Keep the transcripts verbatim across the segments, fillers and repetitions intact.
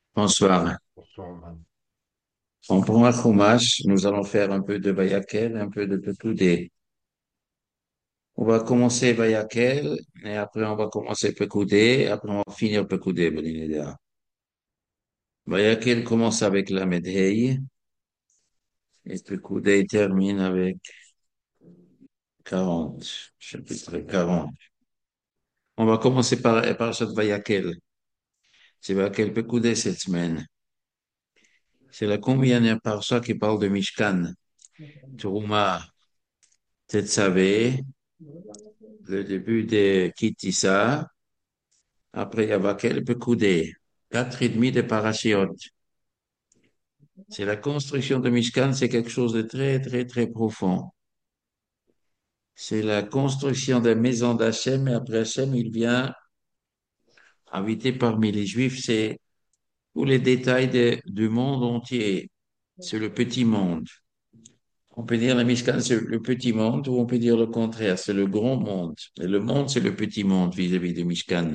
Bonsoir. Bonsoir. En pour un chumash, nous allons faire un peu de Vayakel, un peu de Pekoudé. On va commencer Vayakel, et après on va commencer Pekoudé, après on va finir Pekoudé, Benidea. Vayakel commence avec la Medhei, et Pekoudé termine avec quarante, chapitre quarante. On va commencer par, par cette Vayakel. C'est Vayakel Pekoudé cette semaine. C'est la combienième parasha qui parle de Mishkan, Trouma, Tetzavé, le début de Kitissa. Après, il y a Vakel Pekoudé, quatre et demi de parachiotes. C'est la construction de Mishkan, c'est quelque chose de très, très, très profond. C'est la construction de la maison d'Hachem, et après Hachem, il vient habiter parmi les Juifs. C'est tous les détails de- du monde entier. C'est le petit monde. On peut dire la Mishkan, c'est le petit monde, ou on peut dire le contraire, c'est le grand monde. Et le monde, c'est le petit monde vis-à-vis de Mishkan.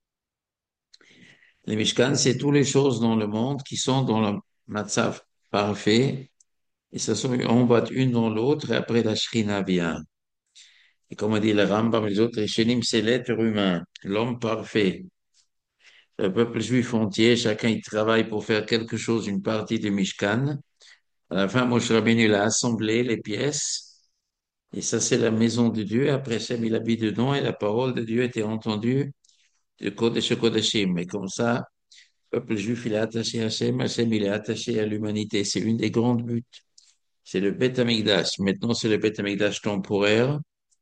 Les Mishkan, c'est toutes les choses dans le monde qui sont dans le Matzav parfait. Et ça se emboîte une dans l'autre et après la Shrina vient. Et comme dit le Rambam, les autres Rishonim, c'est l'être humain, l'homme parfait. Le peuple juif entier, chacun il travaille pour faire quelque chose, une partie du Mishkan. À la fin, Moshe Rabbeinu, il a assemblé les pièces. Et ça, c'est la maison de Dieu. Après, Hachem, il habite dedans et la parole de Dieu était entendue de Kodesh Kodeshim. Et comme ça, le peuple juif, il est attaché à Hachem, Hachem, il est attaché à l'humanité. C'est une des grandes buts. C'est le Beth Amikdash. Maintenant, c'est le Beth Amikdash temporaire.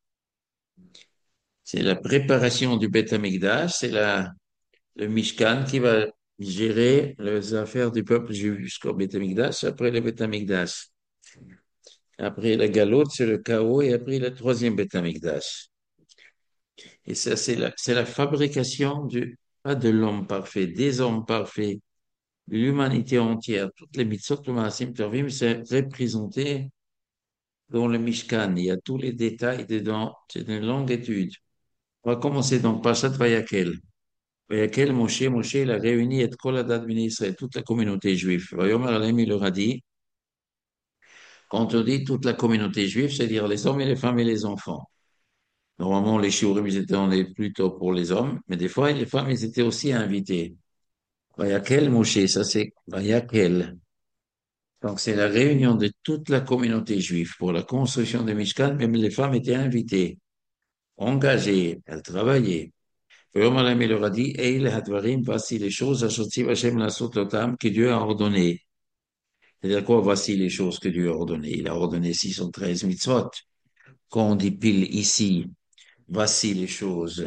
C'est la préparation du Beth Amikdash. C'est la, le Mishkan qui va gérer les affaires du peuple juif jusqu'au Beth Amikdash. Après le Beth Amikdash. Après la galoute, c'est le chaos. Et après le troisième Beth Amikdash. Et ça, c'est la, c'est la fabrication du, pas de l'homme parfait, des hommes parfaits, de l'humanité entière. Toutes les mitzvot, le Maasim Tovim, c'est représenté dans le Mishkan. Il y a tous les détails dedans. C'est une longue étude. On va commencer donc par cette Vayakel. Vayakel, Moshe, Moshe, il a réuni et Koladat Bnei Israël, toute la communauté juive. Vayomer Alem, il leur a dit, quand on dit toute la communauté juive, c'est-à-dire les hommes et les femmes et les enfants. Normalement, les shiurim, ils étaient on est plutôt pour les hommes, mais des fois, les femmes, ils étaient aussi invitées. Vayakel, Moshe, ça c'est Vayakel. Donc, c'est la réunion de toute la communauté juive pour la construction de Mishkan. Même les femmes étaient invitées, engagées, elles travaillaient. Voyons, Madame, il leur a dit, Eil hadvarim, voici les choses, Ashotzi Vashem lasot otam, que Dieu a ordonné. C'est-à-dire quoi, voici les choses que Dieu a ordonnées. Il a ordonné six cent treize mitzvot. Quand on dit pile ici, voici les choses,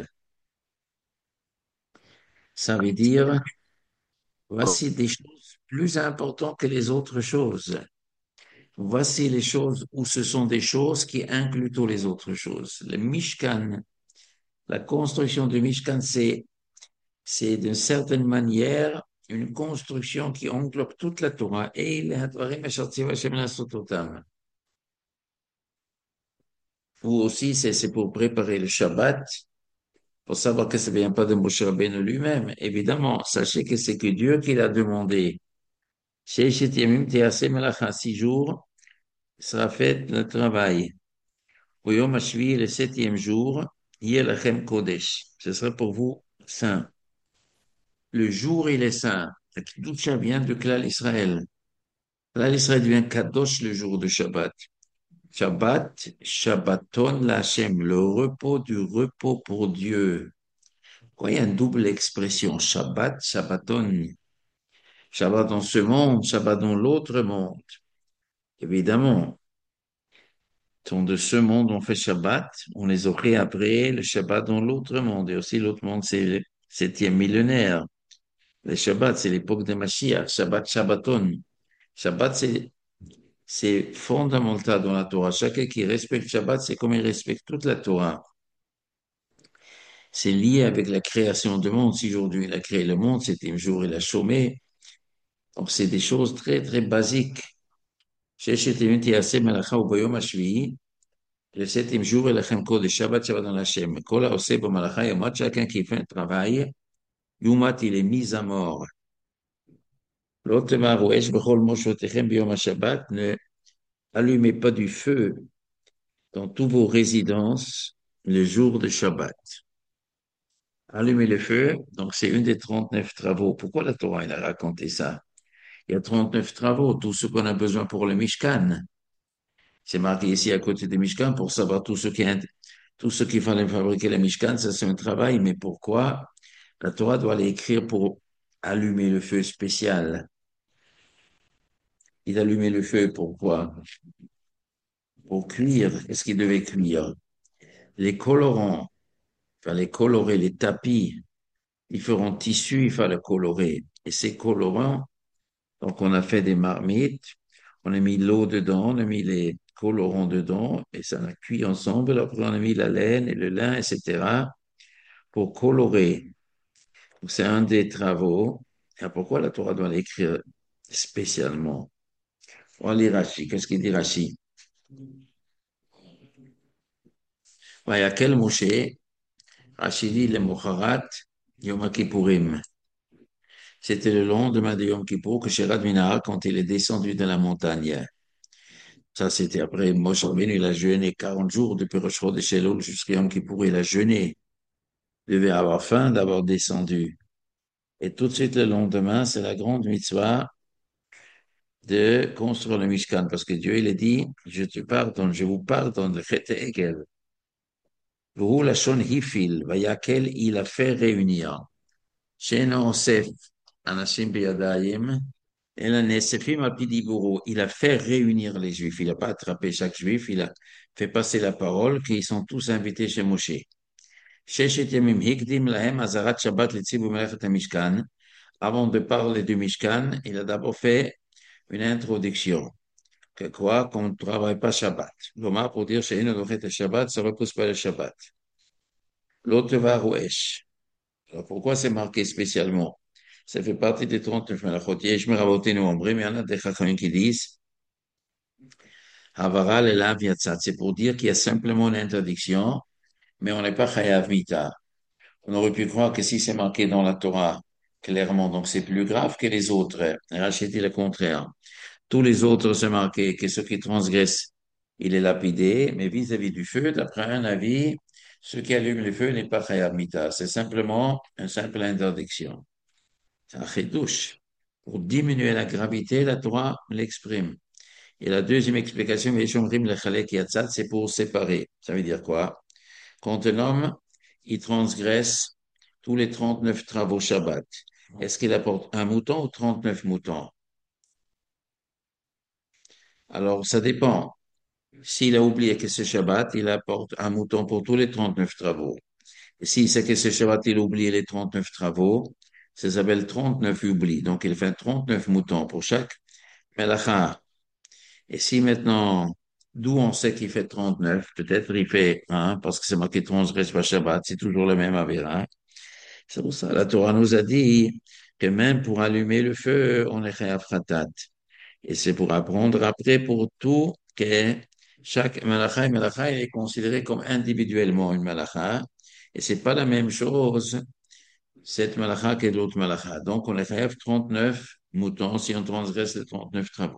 ça veut dire, voici des choses plus importantes que les autres choses. Voici les choses où ce sont des choses qui incluent toutes les autres choses. Le Mishkan, la construction du Mishkan, c'est c'est d'une certaine manière une construction qui englobe toute la Torah. Et il ou aussi, c'est c'est pour préparer le Shabbat, pour savoir que ça ne vient pas de Moshe Rabbeinu lui-même. Évidemment, sachez que c'est que Dieu qui l'a demandé. Chez Yamim Teaseh Melacha, six jours, sera fait le travail. Au Yom HaShvi, le septième jour, Yelachem Kodesh. Ce sera pour vous saint. Le jour, il est saint. La Kedusha vient de Klal Israël. Klal Israël devient Kadosh le jour de Shabbat. Shabbat, Shabbaton l'Hachem, le repos du repos pour Dieu. Quand il y a une double expression, Shabbat, Shabbaton, Shabbat dans ce monde, Shabbat dans l'autre monde. Évidemment, dans de ce monde, on fait Shabbat, on les aurait après le Shabbat dans l'autre monde. Et aussi l'autre monde, c'est le septième millénaire. Le Shabbat, c'est l'époque de Mashiach, Shabbat, Shabbaton. Shabbat, c'est c'est fondamental dans la Torah. Chacun qui respecte Shabbat, c'est comme il respecte toute la Torah. C'est lié avec la création du monde. Si aujourd'hui il a créé le monde, septième jour il a chômé. Donc c'est des choses très très basiques. Sheshet yemim tiyaseh melacha ubayom hashvi'i. Le septième jour, il a fait de Shabbat, Shabbat dans Hachem. Kol haoseh b'malacha yomot, chacun qui fait un travail, Yumat, il est mis à mort. L'autre marouèche, bechol moshotechem biyom ha-Shabbat, ne allumez pas du feu dans tous vos résidences le jour de Shabbat. Allumer le feu, donc c'est une des trente-neuf travaux. Pourquoi la Torah, elle a raconté ça? Il y a trente-neuf travaux, tout ce qu'on a besoin pour le Mishkan. C'est marqué ici à côté du Mishkan pour savoir tout ce qui est, tout ce qu'il fallait fabriquer le Mishkan, ça c'est un travail, mais pourquoi la Torah doit l'écrire pour allumer le feu spécial? Il allumait le feu, pourquoi? Pour cuire. Qu'est-ce qu'il devait cuire? Les colorants, il fallait colorer les tapis, différents tissus, il fallait colorer. Et ces colorants, donc on a fait des marmites, on a mis l'eau dedans, on a mis les colorants dedans, et ça a cuit ensemble. Après, on a mis la laine et le lin, et cetera, pour colorer. Donc, c'est un des travaux. Et pourquoi la Torah doit l'écrire spécialement? On lit Rashi. Qu'est-ce qu'il dit Rashi? Ouais, il y a quel Moshe? Rashi dit le Mocharat Yom Kippourim. C'était le lendemain de Yom Kippour que Sherat Minahar, quand il est descendu de la montagne. Ça, c'était après Moshe Rabbeinu, il a jeûné quarante jours depuis Rosh Chodesh Elul jusqu'à Yom Kippour, il a jeûné. Il devait avoir faim d'avoir descendu. Et tout de suite le lendemain, c'est la grande mitzvah de construire le Mishkan, parce que Dieu, il a dit, je te pardonne, je vous pardonne, le Chet Egel. Vous, la Shon Hifil, Vayakel, il a fait réunir. Sheno Osef, Anashim Biyadayim, et la Nesefim Apidiburu, il a fait réunir les Juifs. Il n'a pas attrapé chaque Juif, il a fait passer la parole qu'ils sont tous invités chez Moshe. Sheshet Yamim Hikdim Lahem Azarat Shabbat Letzibu Melechet HaMishkan. Avant de parler du Mishkan, il a d'abord fait une introduction. Que quoi? Qu'on ne travaille pas Shabbat. Lomar pour dire chez nous, Shabbat, ça repousse pas le Shabbat. L'autre va Rouesh. Alors pourquoi c'est marqué spécialement? Ça fait partie des trente-neuf Melachot. Je me rabote nous en mais il y en a des Chachamim qui disent Havaral et Lav Yatzat. C'est pour dire qu'il y a simplement une interdiction, mais on n'est pas Chayav Mita. On aurait pu croire que si c'est marqué dans la Torah, clairement, donc c'est plus grave que les autres. Rachid dit le contraire. Tous les autres, c'est marqué que ceux qui transgressent, il est lapidé, mais vis-à-vis du feu, d'après un avis, ceux qui allument le feu n'est pas Chayav Mita. C'est simplement une simple interdiction. C'est un chidouche. Pour diminuer la gravité, la Torah l'exprime. Et la deuxième explication, c'est pour séparer. Ça veut dire quoi? Quand un homme, il transgresse tous les trente-neuf travaux Shabbat, est-ce qu'il apporte un mouton ou trente-neuf moutons? Alors, ça dépend. S'il a oublié que c'est Shabbat, il apporte un mouton pour tous les trente-neuf travaux. Et s'il sait que c'est Shabbat, il oublie les trente-neuf travaux, ça s'appelle trente-neuf oublis. Donc, il fait trente-neuf moutons pour chaque melacha. Et si maintenant, d'où on sait qu'il fait trente-neuf, peut-être il fait un, parce que c'est marqué transgresse pas Shabbat, c'est toujours le même avérin. C'est pour ça, la Torah nous a dit que même pour allumer le feu, on est réafratat. Et c'est pour apprendre après pour tout que chaque malacha et malacha est considéré comme individuellement une malacha. Et c'est pas la même chose, cette malacha que l'autre malacha. Donc, on est réaf trente-neuf moutons si on transgresse les trente-neuf travaux.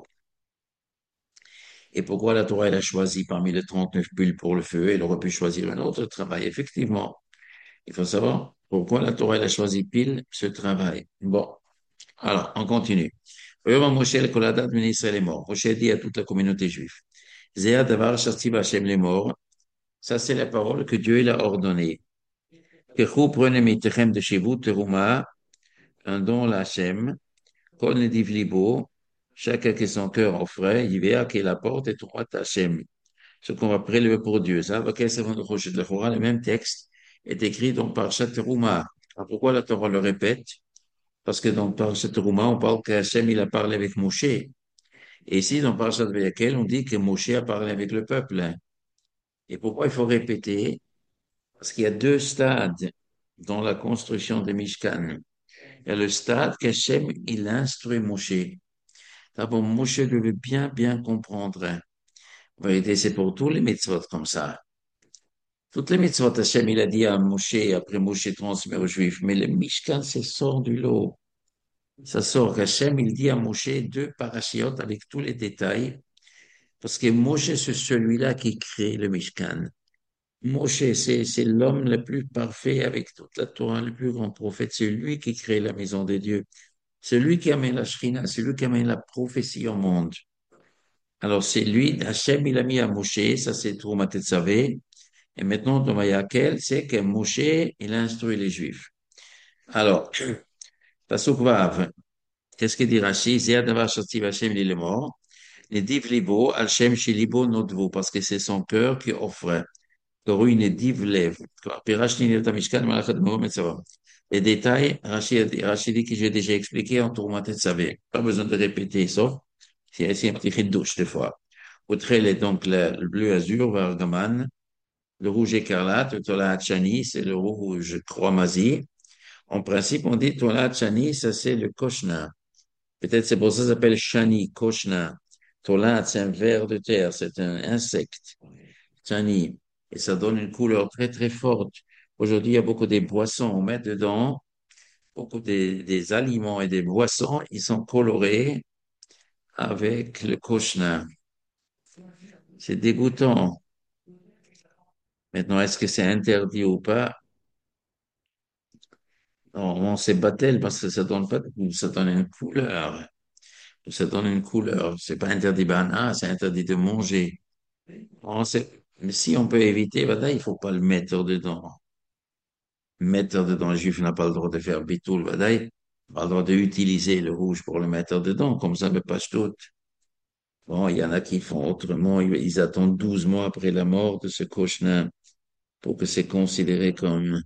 Et pourquoi la Torah elle a choisi parmi les trente-neuf bulles pour le feu? Elle aurait pu choisir un autre travail. Effectivement, il faut savoir pourquoi la Torah elle a choisi pile ce travail. Bon, alors, on continue. Vraiment, Moshe, le Koladat, ben Israël est mort. Moshe dit à toute la communauté juive, Zéa davar shartiv Hashem les morts. Ça, c'est la parole que Dieu il a ordonnée. Kechou prenez mitechem de chez vous, teruma, un don la Hashem, kol nediv libo, chacun qui son cœur offrait, yivea qui la porte et trouvat Hashem. Ce qu'on va prélever pour Dieu. Ça, va qu'est-ce que le Torah, le même texte est écrit donc par Teruma. Alors pourquoi la Torah le répète? Parce que dans Parashat Teruma, on parle qu'Hachem, il a parlé avec Moshe. Et ici, dans Parashat Vayakel, on dit que Moshe a parlé avec le peuple. Et pourquoi il faut répéter? Parce qu'il y a deux stades dans la construction de Mishkan. Il y a le stade qu'Hachem, il instruit Moshe. D'abord, Moshe devait bien, bien comprendre. En vérité, c'est pour tous les mitzvot comme ça. Toutes les mitzvot, Hachem, il a dit à Moshe, après Moshe transmet aux Juifs, mais le Mishkan, c'est sort du lot. Ça sort qu'Hachem, il dit à Moshe deux parachiotes avec tous les détails, parce que Moshe, c'est celui-là qui crée le Mishkan. Moshe, c'est, c'est l'homme le plus parfait avec toute la Torah, le plus grand prophète. C'est lui qui crée la maison de Dieu. C'est lui qui amène la Shrina, c'est lui qui amène la prophétie au monde. Alors, c'est lui, Hachem, il a mis à Moshe, ça c'est Troumat Tetzavé. Et maintenant, dans Vayakel, c'est que Moshe, il a instruit les Juifs. Alors, Pasuk Vav, qu'est-ce qu'il dit Rashi? Zé Adavar Shativ Hachem li mort. Les div libo, Hachem shilibo notvo, parce que c'est son cœur qui offre. Corune div lev. Pirashni nirta mishkan malachat moro metzava. Les détails, Rashi, a dit- Rashi dit que j'ai déjà expliqué en tourmenté de savé. Pas besoin de répéter, sauf c'est c'est un petit douche des fois. Outre est donc le, le bleu azur, Vargaman, le rouge écarlate, le Tola Hachani, c'est le rouge croix-mazie. En principe, on dit Tola Hachani, ça c'est le Koshna. Peut-être c'est pour ça que ça s'appelle Shani, Koshna. Tola, c'est un ver de terre, c'est un insecte. Shani. Et ça donne une couleur très très forte. Aujourd'hui, il y a beaucoup de boissons, on met dedans beaucoup des, des aliments et des boissons, ils sont colorés avec le Koshna. C'est dégoûtant. Maintenant, est-ce que c'est interdit ou pas? Normalement, c'est battel parce que ça donne pas de goût, ça donne une couleur. Ça donne une couleur. C'est pas interdit bana, c'est interdit de manger. On sait, mais si on peut éviter, voilà, il faut pas le mettre dedans. Mettre dedans, le juif n'a pas le droit de faire bitoul, voilà, il n'a pas le droit d'utiliser le rouge pour le mettre dedans, comme ça, mais pas tout. Bon, il y en a qui font autrement, ils, ils attendent douze mois après la mort de ce cochon pour que c'est considéré comme.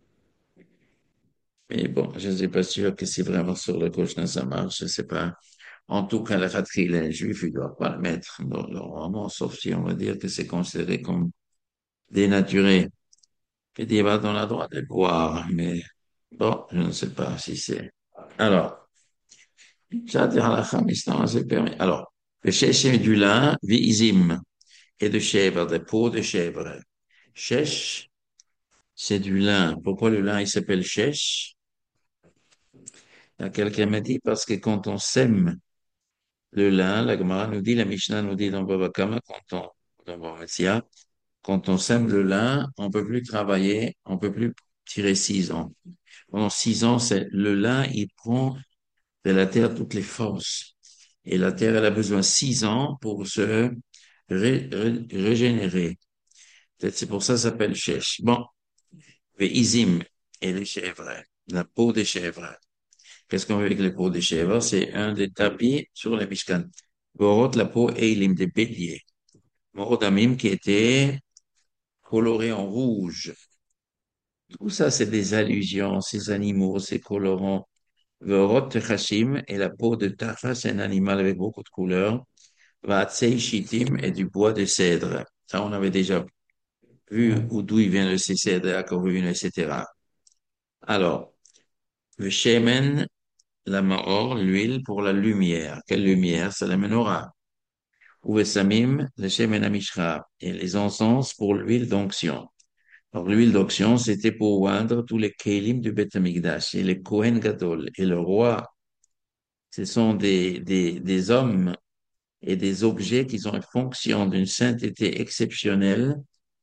Mais bon, je ne suis pas sûr que si vraiment sur le cochon ça marche, je sais pas. En tout cas, le fatri, les juifs, ils doivent pas le mettre dans leur roman, sauf si on va dire que c'est considéré comme dénaturé. Et il va dans la droite de boire, mais bon, je ne sais pas si c'est. Alors, ça, halakha, mishnah, c'est permis. Alors, le chéchem du lin, viizim, et de chèvre, des peaux de chèvre. Chèche, c'est du lin. Pourquoi le lin, il s'appelle chèche? Il y a quelqu'un m'a dit parce que quand on sème le lin, la Gemara nous dit, la Mishnah nous dit dans Baba Kama, quand on, dans Baba Metzia, quand on sème le lin, on peut plus travailler, on peut plus tirer six ans. Pendant six ans, c'est, le lin, il prend de la terre toutes les forces. Et la terre, elle a besoin six ans pour se ré- ré- régénérer. Peut-être c'est pour ça que ça s'appelle chèche. Bon, Ve'izim et les chèvres, la peau des chèvres. Qu'est-ce qu'on fait avec la peau des chèvres? C'est un des tapis sur les Mishkan. Borot, la peau eilim des béliers. Morodamim qui était coloré en rouge. Tout ça, c'est des allusions, ces animaux, ces colorants. Vorot Chashim et la peau de Tacha, c'est un animal avec beaucoup de couleurs. Vaatsei Shitim et du bois de cèdre. Ça, on avait déjà vu où d'où il vient le cèdre, à Corune, et cetera. Alors, le shemen, la maor, l'huile pour la lumière. Quelle lumière? C'est la menorah. Ou le samim, le shemen amishra. Et les encens pour l'huile d'onction. Alors, l'huile d'onction, c'était pour oindre tous les kélim du Beth Amikdash. Et les Kohen Gadol. Et le roi, ce sont des, des, des hommes et des objets qui ont une fonction d'une sainteté exceptionnelle.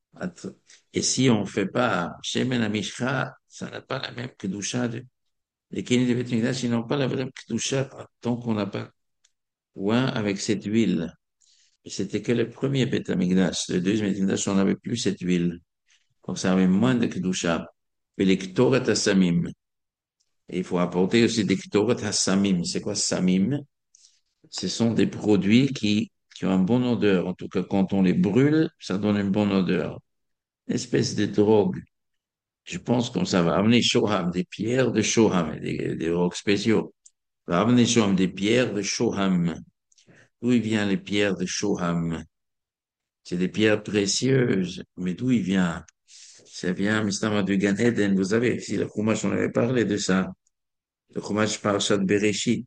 Et si on ne fait pas shemen amishra, ça n'a pas la même kedusha. Les kélim du Beth Amikdash, ils n'ont pas la même kedusha tant qu'on n'a pas oint avec cette huile. Et c'était que le premier Beth Amikdash. Le deuxième Beth Amikdash, on n'avait plus cette huile. Donc ça avait moins de kedusha. Et les ktoret hasamim. Et il faut apporter aussi des ktoret hasamim. C'est quoi samim? Ce sont des produits qui, qui ont une bonne odeur. En tout cas, quand on les brûle, ça donne une bonne odeur. Une espèce de drogue. Je pense comme ça va amener Shoham, des pierres de Shoham, des, des drogues spéciaux. Va amener Shoham, des pierres de Shoham. D'où il vient les pierres de Shoham? C'est des pierres précieuses. Mais d'où il vient? Ça vient, Mistama du Gan Eden. Vous savez, si le Chumash, on avait parlé de ça. Le Chumash Parashat Bereshit.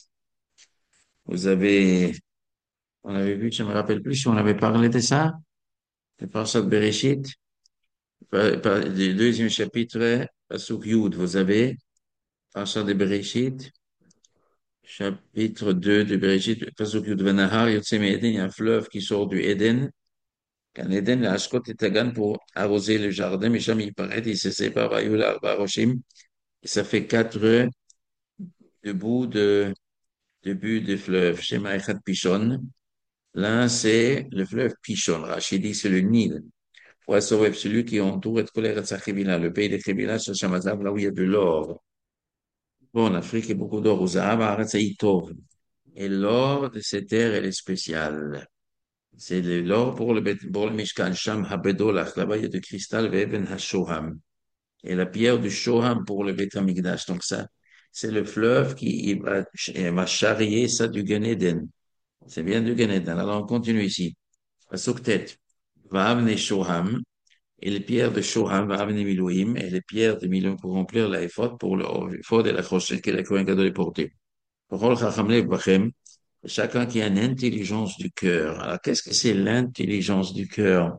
Vous avez, on avait vu, je me rappelle plus si on avait parlé de ça. Le Parashat Bereshit. Par, par, le deuxième chapitre, Pasuk Yud, vous avez, Parashat de Bereshit. Chapitre deux du Bereshit, Pasuk Yud Venahar, Yotze Eden, il y a un fleuve qui sort du Éden. Gan Eden, la Ashkot et Tagan pour arroser le jardin, mais jamais il paraît, il se sépare, Vayul Arba Roshim, et ça fait quatre debout de, début du fleuve, Shema Echad Pishon. L'un, c'est le fleuve Pishon. Rachid dit, c'est le Nil. Pour sauver celui qui entoure et colère de sa Chébila, le pays des Chébila, c'est Shamazab, là où il y a de l'or. Bon, en Afrique, il y a beaucoup d'or aux Arabes, arrête, c'est Itov. Et l'or de ces terres, elle est spéciale. C'est le- l'or pour le, Bet- pour le Mishkan, Sham Habedolach, là-bas, il y a du cristal, Veben HaShoham. Et la pierre du Shoham pour le Beth Amikdash. Donc ça, c'est le fleuve qui il va, il va charrier ça du Gan Eden. C'est bien du Gan Eden. Alors on continue ici. Pasuk va amener Shoham, et les pierres de Shoham va amener Milouim, et les pierres de Milouim pour remplir la éphod, pour le éphod et la chaussette que la Kohen Gadol est porté. Parole Chacham Lev Bachem, chacun qui a une intelligence du cœur. Alors qu'est-ce que c'est l'intelligence du cœur?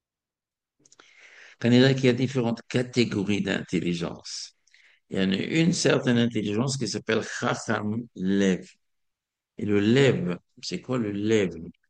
Qu'on dirait qu'il y a différentes catégories d'intelligence. Il y a une, une certaine intelligence qui s'appelle Chacham Lev. Et le Lev, c'est quoi le Lev?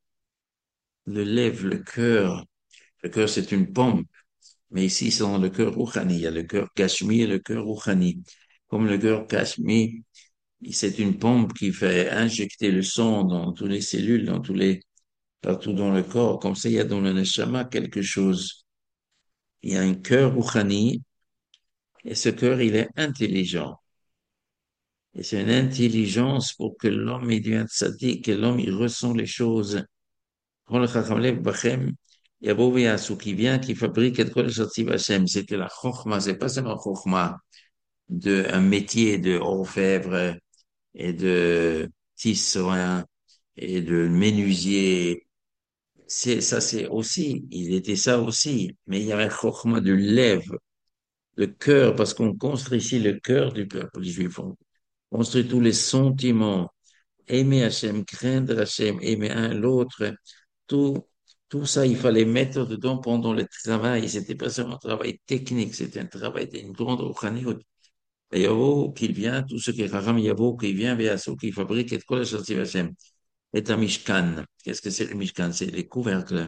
Le Lev, le cœur. Le cœur, c'est une pompe. Mais ici, c'est dans le cœur Rouhani. Il y a le cœur Gashmi et le cœur Rouhani. Comme le cœur Gashmi, c'est une pompe qui fait injecter le sang dans toutes les cellules, dans tous les, partout dans le corps. Comme ça, il y a dans le neshama quelque chose. Il y a un cœur Rouhani et ce cœur, il est intelligent. Et c'est une intelligence pour que l'homme il devienne tzaddik, que l'homme il ressent les choses. Quand le Chacham Lev Bachem, il y a Bouvé Yassou qui vient, qui fabrique quelque chose de Hashem. C'était la Chokhmah, c'est pas seulement Chokhmah de un métier de orfèvre et de tisserand et de menuisier. C'est, ça c'est aussi, il était ça aussi. Mais il y avait Chokhmah de lèvres, le cœur, parce qu'on construit ici le cœur du peuple juif. On construit tous les sentiments. Aimer Hachem, craindre Hachem, aimer un l'autre, tout, tout ça, il fallait mettre dedans pendant le travail. C'était pas seulement un travail technique, c'était un travail d'une grande roukhaniout. Et Yavo qui vient, tout ce qui est Raham Yavo qui vient vers ceux qui fabrique et quoi la Shati Hachem. Et un Mishkan. Qu'est-ce que c'est le Mishkan? C'est les couvercles.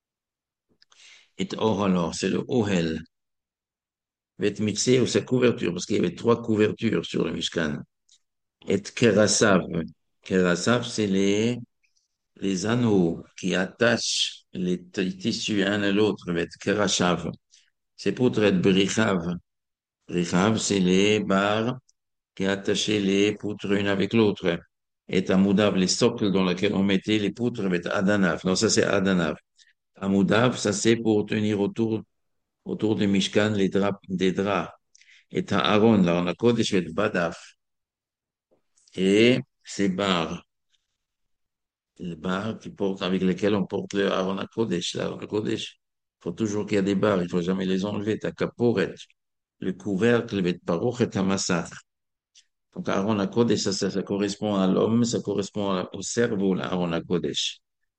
Et Or alors, c'est le Ohel. Et mixé ou sa couverture, parce qu'il y avait trois couvertures sur le Mishkan. Et Kerasav. Kerasav, c'est les les anneaux qui attachent les t- tissus un à l'autre avec Kerachav, c'est pour être Brichav. Brichav, c'est les barres qui attachaient les poutres une avec l'autre. Et Amoudav, les socles dans lesquels on mettait les poutres avec Adanav. Non, ça c'est Adanav. Amoudav, ça c'est pour tenir autour, autour du Mishkan les draps, des draps. Et Aaron, là, on a Kodesh et Badaf. Et ces barres. Les barres qui portent, avec lesquelles on porte le Aaron Kodesh, l'Aaron Kodesh. Il faut toujours qu'il y ait des barres, il faut jamais les enlever. Ta kaporet, le couvercle, le parochet hamassach. Donc Aaron Kodesh, ça, ça, ça correspond à l'homme, ça correspond à- au cerveau, l'Aaron Kodesh.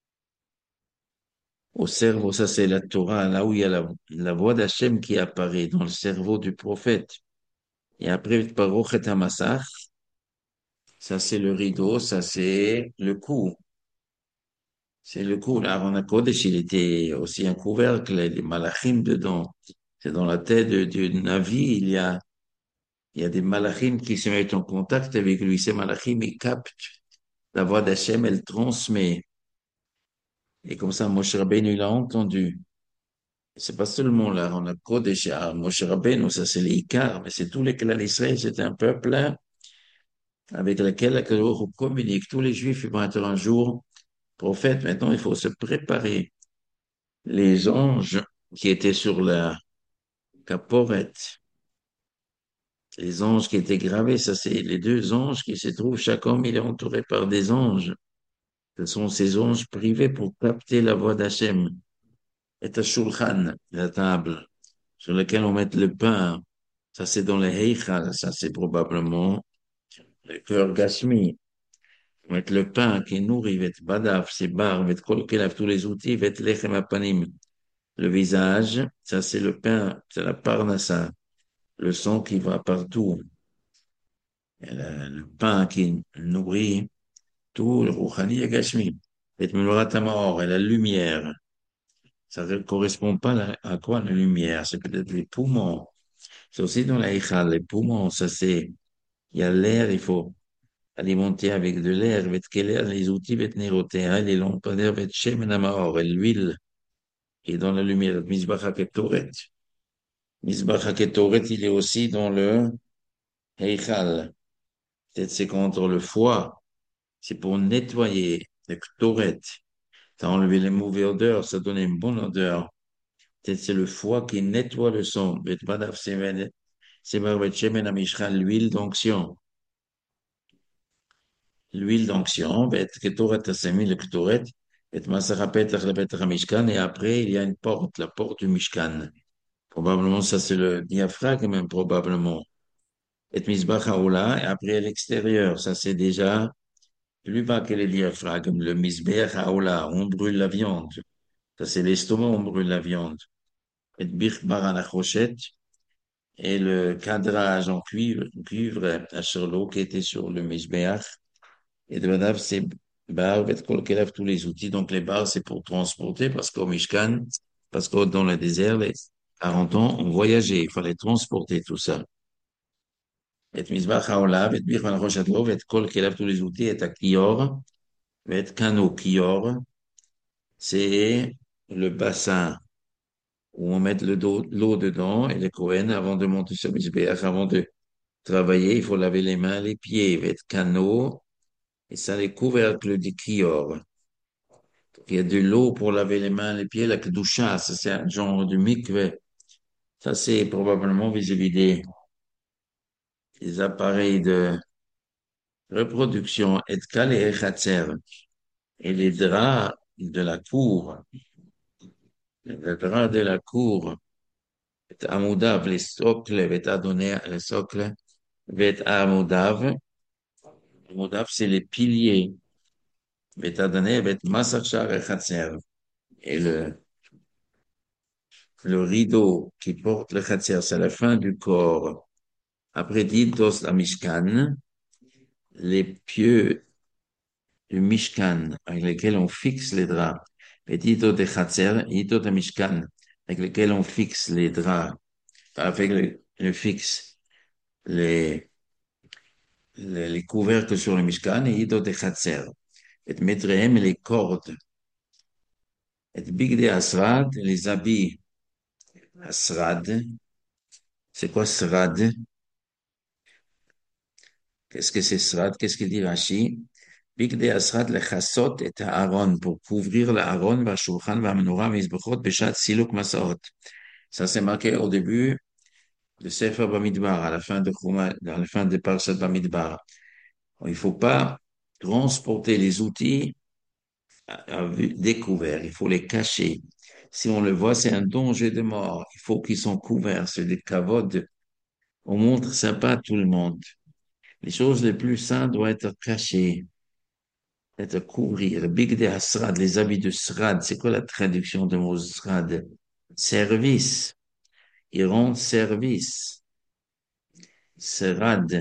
Au cerveau, ça c'est la Torah, là où il y a la, la voix d'Hachem qui apparaît dans le cerveau du prophète. Et après, le parochet hamassach, ça c'est le rideau, ça c'est le cou. C'est le coup, l'Aaron Kodesh, il était aussi un couvercle, il y a des malachim dedans. C'est dans la tête de- du Navi, il y a, il y a des malachim qui se mettent en contact avec lui. Ces malachim, ils captent la voix d'Hachem, elle transmet. Et comme ça, Moshe Rabbeinu, il a entendu. C'est pas seulement l'Aaron Kodesh, ah, Moshe Rabbeinu, ça c'est les Ikar, mais c'est tous les clans d'Israël, c'est un peuple hein, avec lequel on communique. Tous les Juifs, ils vont être un jour prophètes. Maintenant, il faut se préparer. Les anges qui étaient sur la caporette, les anges qui étaient gravés, ça c'est les deux anges qui se trouvent, chaque homme il est entouré par des anges. Ce sont ces anges privés pour capter la voix d'Hachem. Et à Shulchan, la table sur laquelle on met le pain, ça c'est dans les Heichal, ça c'est probablement le cœur Gashmi. On met le pain qui nourrit, vet badaf, c'est bar, vet kol kelav, tous les outils, vet lechem apanim. Le visage, ça c'est le pain, c'est la parnassa. Le sang qui va partout, le, le pain qui nourrit tout le Rouhani et Gashmi. Et Menorah Tamahor et la lumière, ça ne correspond pas à à quoi la lumière? C'est peut-être les poumons. C'est aussi dans la Hichal, les poumons, ça c'est, il y a l'air, il faut alimenter avec de l'air, avec quel air, les outils, avec nérotéa, les lampadaires, avec Shemen Amahor et l'huile, et dans la lumière, Mizbach HaKetoret. Mizbach HaKetoret, il est aussi dans le Heichal. Peut-être c'est contre le foie. C'est pour nettoyer le Ktoret. Ça enlevé les mauvaises odeurs, ça donne une bonne odeur. Peut-être c'est le foie qui nettoie le sang. Bet Badaf Semen, Sebar Bet Shemen Amishchal, l'huile d'onction. L'huile d'onction, Bet Ketoret Asemi, le Ktoret, Bet Masara Petach, le Petach Mishkan, et après il y a une porte, la porte du Mishkan. Probablement ça c'est le diaphragme, même probablement. Et Mizbach Haoula, et après à l'extérieur, ça c'est déjà plus bas que le diaphragme, le Mizbech Haoula, on brûle la viande. Ça c'est l'estomac, on brûle la viande. Et Birkbar à la Rochette, et le cadrage en cuivre, cuivre à Sherlock qui était sur le Mishbeach. Et de madame, c'est bar, bet kol kelav, tous les outils. Donc les bars, c'est pour transporter parce qu'au Mishkan, parce que dans le désert, les quarante ans, on voyageait, il fallait transporter tout ça. Et Mizbach haolav, et bir van rochadov, et kol kelav, tous les outils, et à Kior, et Kano Kior, c'est le bassin où on met le dos- l'eau dedans et le Kohen, avant de monter sur Mishbeach, avant de travailler, il faut laver les mains, les pieds, avec canot, et ça, les couvercles du kior. Il y a de l'eau pour laver les mains, les pieds, la kedusha, ça c'est un genre de mikveh. Ça c'est probablement vis-à-vis des, des appareils de reproduction, et kal et echatzer. Et les draps de la cour, les draps de la cour, et amoudav, les socles, et adonné, les socles, et amoudav. Amoudav, c'est les piliers. Et adonné, et masachar echatzer. Et le, le rideau qui porte le khatser, c'est la fin du corps. Après Didos la Mishkan, les pieux du Mishkan avec lesquels on fixe les draps. Et Didos de khatser, Didos de Mishkan avec lesquels on fixe les draps, avec le, le fixe les, les, les couvercles sur le Mishkan et Didos de khatser. Et Medrehem, les cordes. Et Bigde Asrad, les habits Asrad. C'est quoi Srad? Qu'est-ce que c'est Srad? Qu'est-ce qu'il dit Rashi? Bigdei Asrad le chassot et Aaron pour couvrir l'Aaron, Vashulchan, Vamenora, Mizbechot, Beshat, Siluk, Masaot. Ça, c'est marqué au début de Sefer Bamidbar, à la fin de Chuma, à la fin de Parshat Bamidbar. Il faut pas transporter les outils à, à vue découvert. Il faut les cacher. Si on le voit, c'est un danger de mort. Il faut qu'ils soient couverts. C'est des kavod. On montre sympa à tout le monde. Les choses les plus saintes doivent être cachées, être couvrir. Big de Asrad, les habits de Srad. C'est quoi la traduction de mot Srad? Service. Ils rendent service. Srad.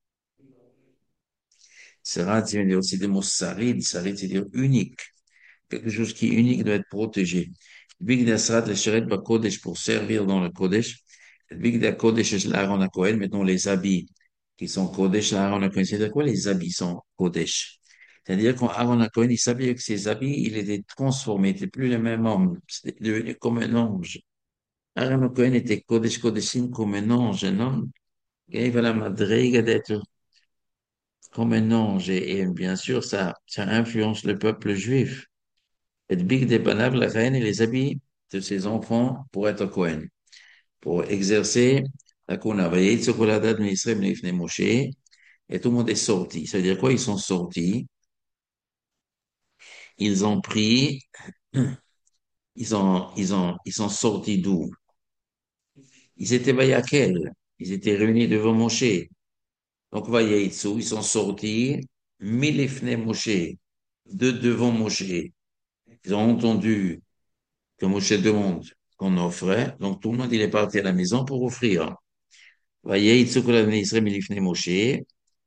Srad, c'est aussi des mots sarid. Sarid, c'est dire unique. Quelque chose qui est unique doit être protégé. Big de Asrad, le Sheret Kodesh pour servir dans le Kodesh. Big de Kodesh, c'est l'Aaron à Kohen. Maintenant, les habits qui sont Kodesh, l'Aaron à Kohen. C'est-à-dire quoi les habits sont Kodesh? C'est-à-dire quand Aaron a Cohen, il savait que ses habits, il était transformé, il n'était plus le même homme, c'était devenu comme un ange. Aaron Cohen était Kodesh Kodeshim comme un ange, un homme qui arrive à la madrigue d'être comme un ange. Et, et bien sûr, ça, ça influence le peuple juif. Et Big Depanav, la reine et les habits de ses enfants pour être Cohen, pour exercer la Kuna. Et tout le monde est sorti. Ça veut dire quoi? Ils sont sortis. Ils ont pris Ils ont, ils ont, ils sont sortis d'où? Ils étaient Vayakel. Ils étaient réunis devant Moshe. Donc, Vayaitsu, ils sont sortis, Milifne Moshe, de devant Moshe. Ils ont entendu que Moshe demande qu'on offrait. Donc, tout le monde, il est parti à la maison pour offrir. Vayaitsu, Kol Bnei Israël, Milifne Moshe.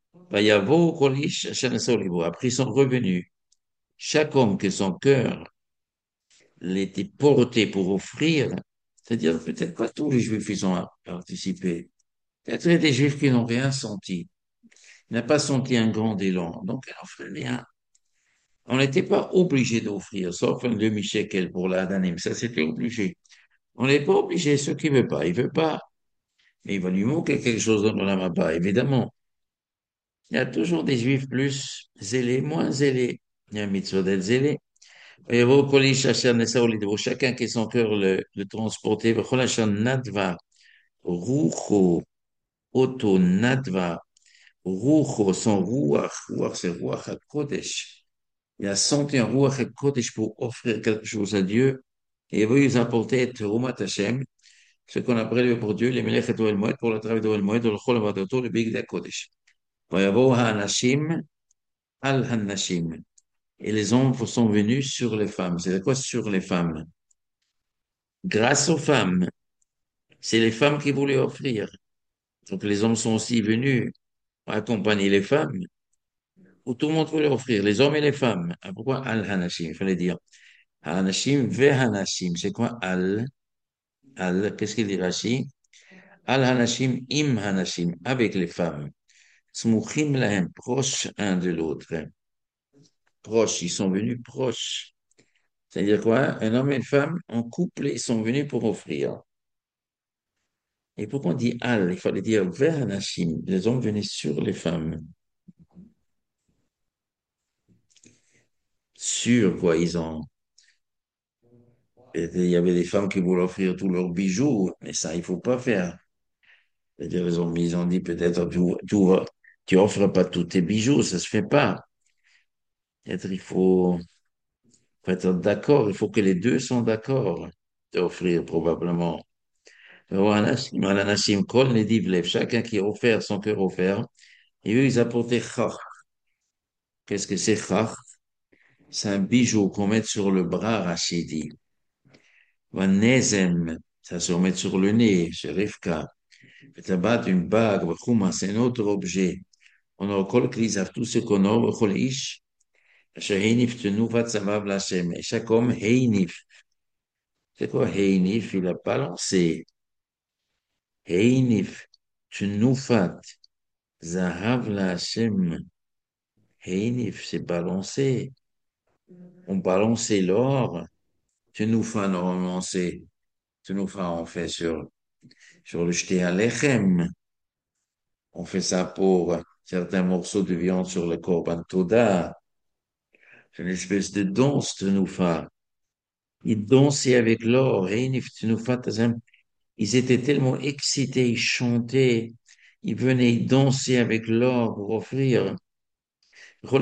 Vayavo kolish asher nesao libo. Après, ils sont revenus. Chaque homme que son cœur l'était porté pour offrir, c'est-à-dire peut-être pas tous les Juifs qui ont participé. Peut-être il y a des Juifs qui n'ont rien senti. Ils n'ont pas senti un grand élan. Donc, ils n'offraient rien. On n'était pas obligé d'offrir, sauf un demi-shekel pour la d'année. Ça, c'était obligé. On n'est pas obligé, ceux qui ne veulent pas, ils ne veulent pas. Mais il va lui manquer quelque chose dans la Mabba, évidemment. Il y a toujours des juifs plus zélés, moins zélés. Il y a un mitzvah d'être zélé. Et vous, Kolish, Asher, Nessa, Olidevo, chacun qui son cœur le, le transporter. V'chol Asher, Nadva, Rucho, Oto, Nadva, Rucho, son Ruach, Ruach, c'est Ruach HaKodesh. Il a senti un Ruach HaKodesh pour offrir quelque chose à Dieu. Et il veut lui apporter Terumat Hashem, ce qu'on a prélevé pour Dieu, les Melech et Oel Moed, pour le travail d'Oel Moed, le Chol Avadoto, le Big Kodesh. ויבואו האנשים al hanashim. Et les hommes sont venus sur les femmes. C'est quoi sur les femmes? Grâce aux femmes. C'est les femmes qui voulaient offrir. Donc les hommes sont aussi venus accompagner les femmes. Où tout le monde voulait offrir, les hommes et les femmes. Ah, pourquoi al hanashim? Il fallait dire hanashim ve hanashim. C'est quoi al? Al, qu'est-ce qu'il dit Rashi? Al hanashim im hanashim, avec les femmes. Smuchim lahem, proches un de l'autre. Proches, ils sont venus proches. C'est-à-dire quoi? Un homme et une femme en couple, ils sont venus pour offrir. Et pourquoi on dit al? Il fallait dire vers Anashim. Les hommes venaient sur les femmes. Sur quoi ils ont. Il y avait des femmes qui voulaient offrir tous leurs bijoux, mais ça, il faut pas faire. C'est-à-dire, ils ont, ils ont dit peut-être, tu, tu, tu offres pas tous tes bijoux, ça se fait pas. Peut-être il faut, faut être d'accord, il faut que les deux sont d'accord d'offrir probablement. Anashim, Anashim, Kol Nediv Lev, chacun qui a offert son cœur offert. Et eux, ils apportaient chach. Qu'est-ce que c'est chach? C'est un bijou qu'on met sur le bras, Rachidi. Vanezem, ça se met sur le nez, chez Rivka. Là-bas, une bague, Vachuma, c'est un autre objet. On a kol klisaf, tout ce qu'on a, kol ish, sheheinif tenuvat savav lachem. Et chaque homme, heinif. C'est quoi heinif? Il a balancé. Heinif, tenufat, zahav lachem. Heinif, c'est balancer. On balançait l'or. Tenoufa, normalement, c'est Tenoufa, on fait sur, sur le jeté à lechem. On fait ça pour certains morceaux de viande sur le korban toda. C'est une espèce de danse, Tenoufa. Ils dansaient avec l'or. Heinif, Tenoufa, Tazam. Ils étaient tellement excités, ils chantaient. Ils venaient danser avec l'or pour offrir. Qu'on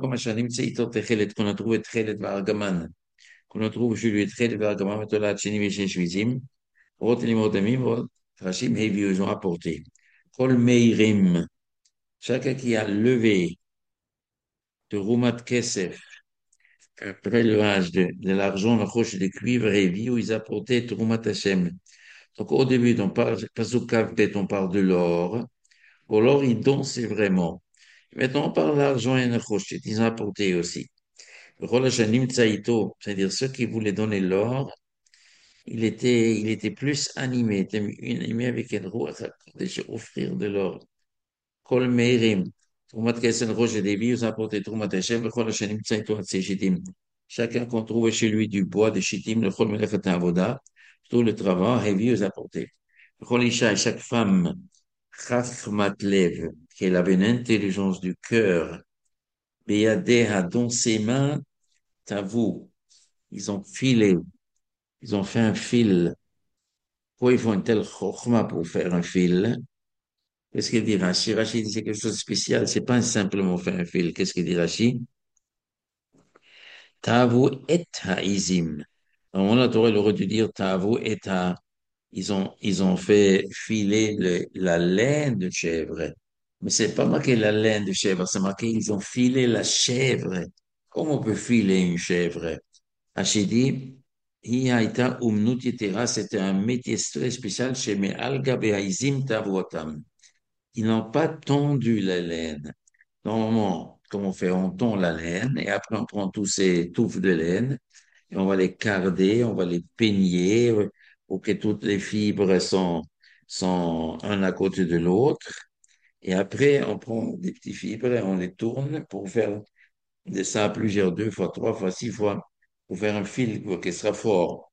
a trouvé Tchelet Vargaman. Qu'on a trouvé chez lui Tchelet Vargaman, Metolat, Cheni, Chez Shvizim. Rot Limodamim, Rot Rachim, et ils ont apporté. Kol Meirim, chacun qui a levé de Rumat Kesef, un prélevage de, de l'argent, la roche de cuivre et vie, où ils apportaient Rumat Hashem. Donc au début, on parle, peut-être on parle de l'or. Pour l'or, ils dansaient vraiment. Maintenant, on parle de l'argent et la roche, ils ont apporté aussi. Le Rol Hashanim Tsaïto, c'est-à-dire ceux qui voulaient donner l'or, il était, il était plus animé, il était animé avec une roue à offrir de l'or. Kol Meirim, Trumat Kesen Roche et Devi, vous apportez Trumat Hashem, le Chol Hashanim Tsaïto Hatse Shittim. Chacun qu'on trouve chez lui du bois, de Shittim, le Chol Melechat Avoda, tout le travail, et vous apportez. Le Chol Isha, et chaque femme, Chachmat Lev, qu'elle avait une intelligence du cœur, Beyadeha, dans ses mains, Tavou, ils ont filé, ils ont fait un fil. Pourquoi ils font une telle chokhma pour faire un fil? Qu'est-ce qu'il dit Rashi? Rashi dit c'est quelque chose de spécial. C'est pas simplement faire un fil. Qu'est-ce qu'il dit Rashi? Tavu et ha'izim. Normalement, la Torah elle aurait dû dire Tavu et ha. Ils ont, ils ont fait filer le- la laine de chèvre. Mais c'est pas marqué la laine de chèvre, c'est marqué ils ont filé la chèvre. Comment on peut filer une chèvre? Rashi dit, Hi haïta umnut yetera, c'était un métier très spécial chez mes alga be'aizim tavuotam. ils n'ont pas tondu la laine. Normalement, comme on fait, on tond la laine et après on prend tous ces touffes de laine et on va les carder, on va les peigner euh, pour que toutes les fibres sont, sont un à côté de l'autre. Et après, on prend des petites fibres et on les tourne pour faire de ça plusieurs, deux fois, trois fois, six fois, pour faire un fil quoi, qui sera fort.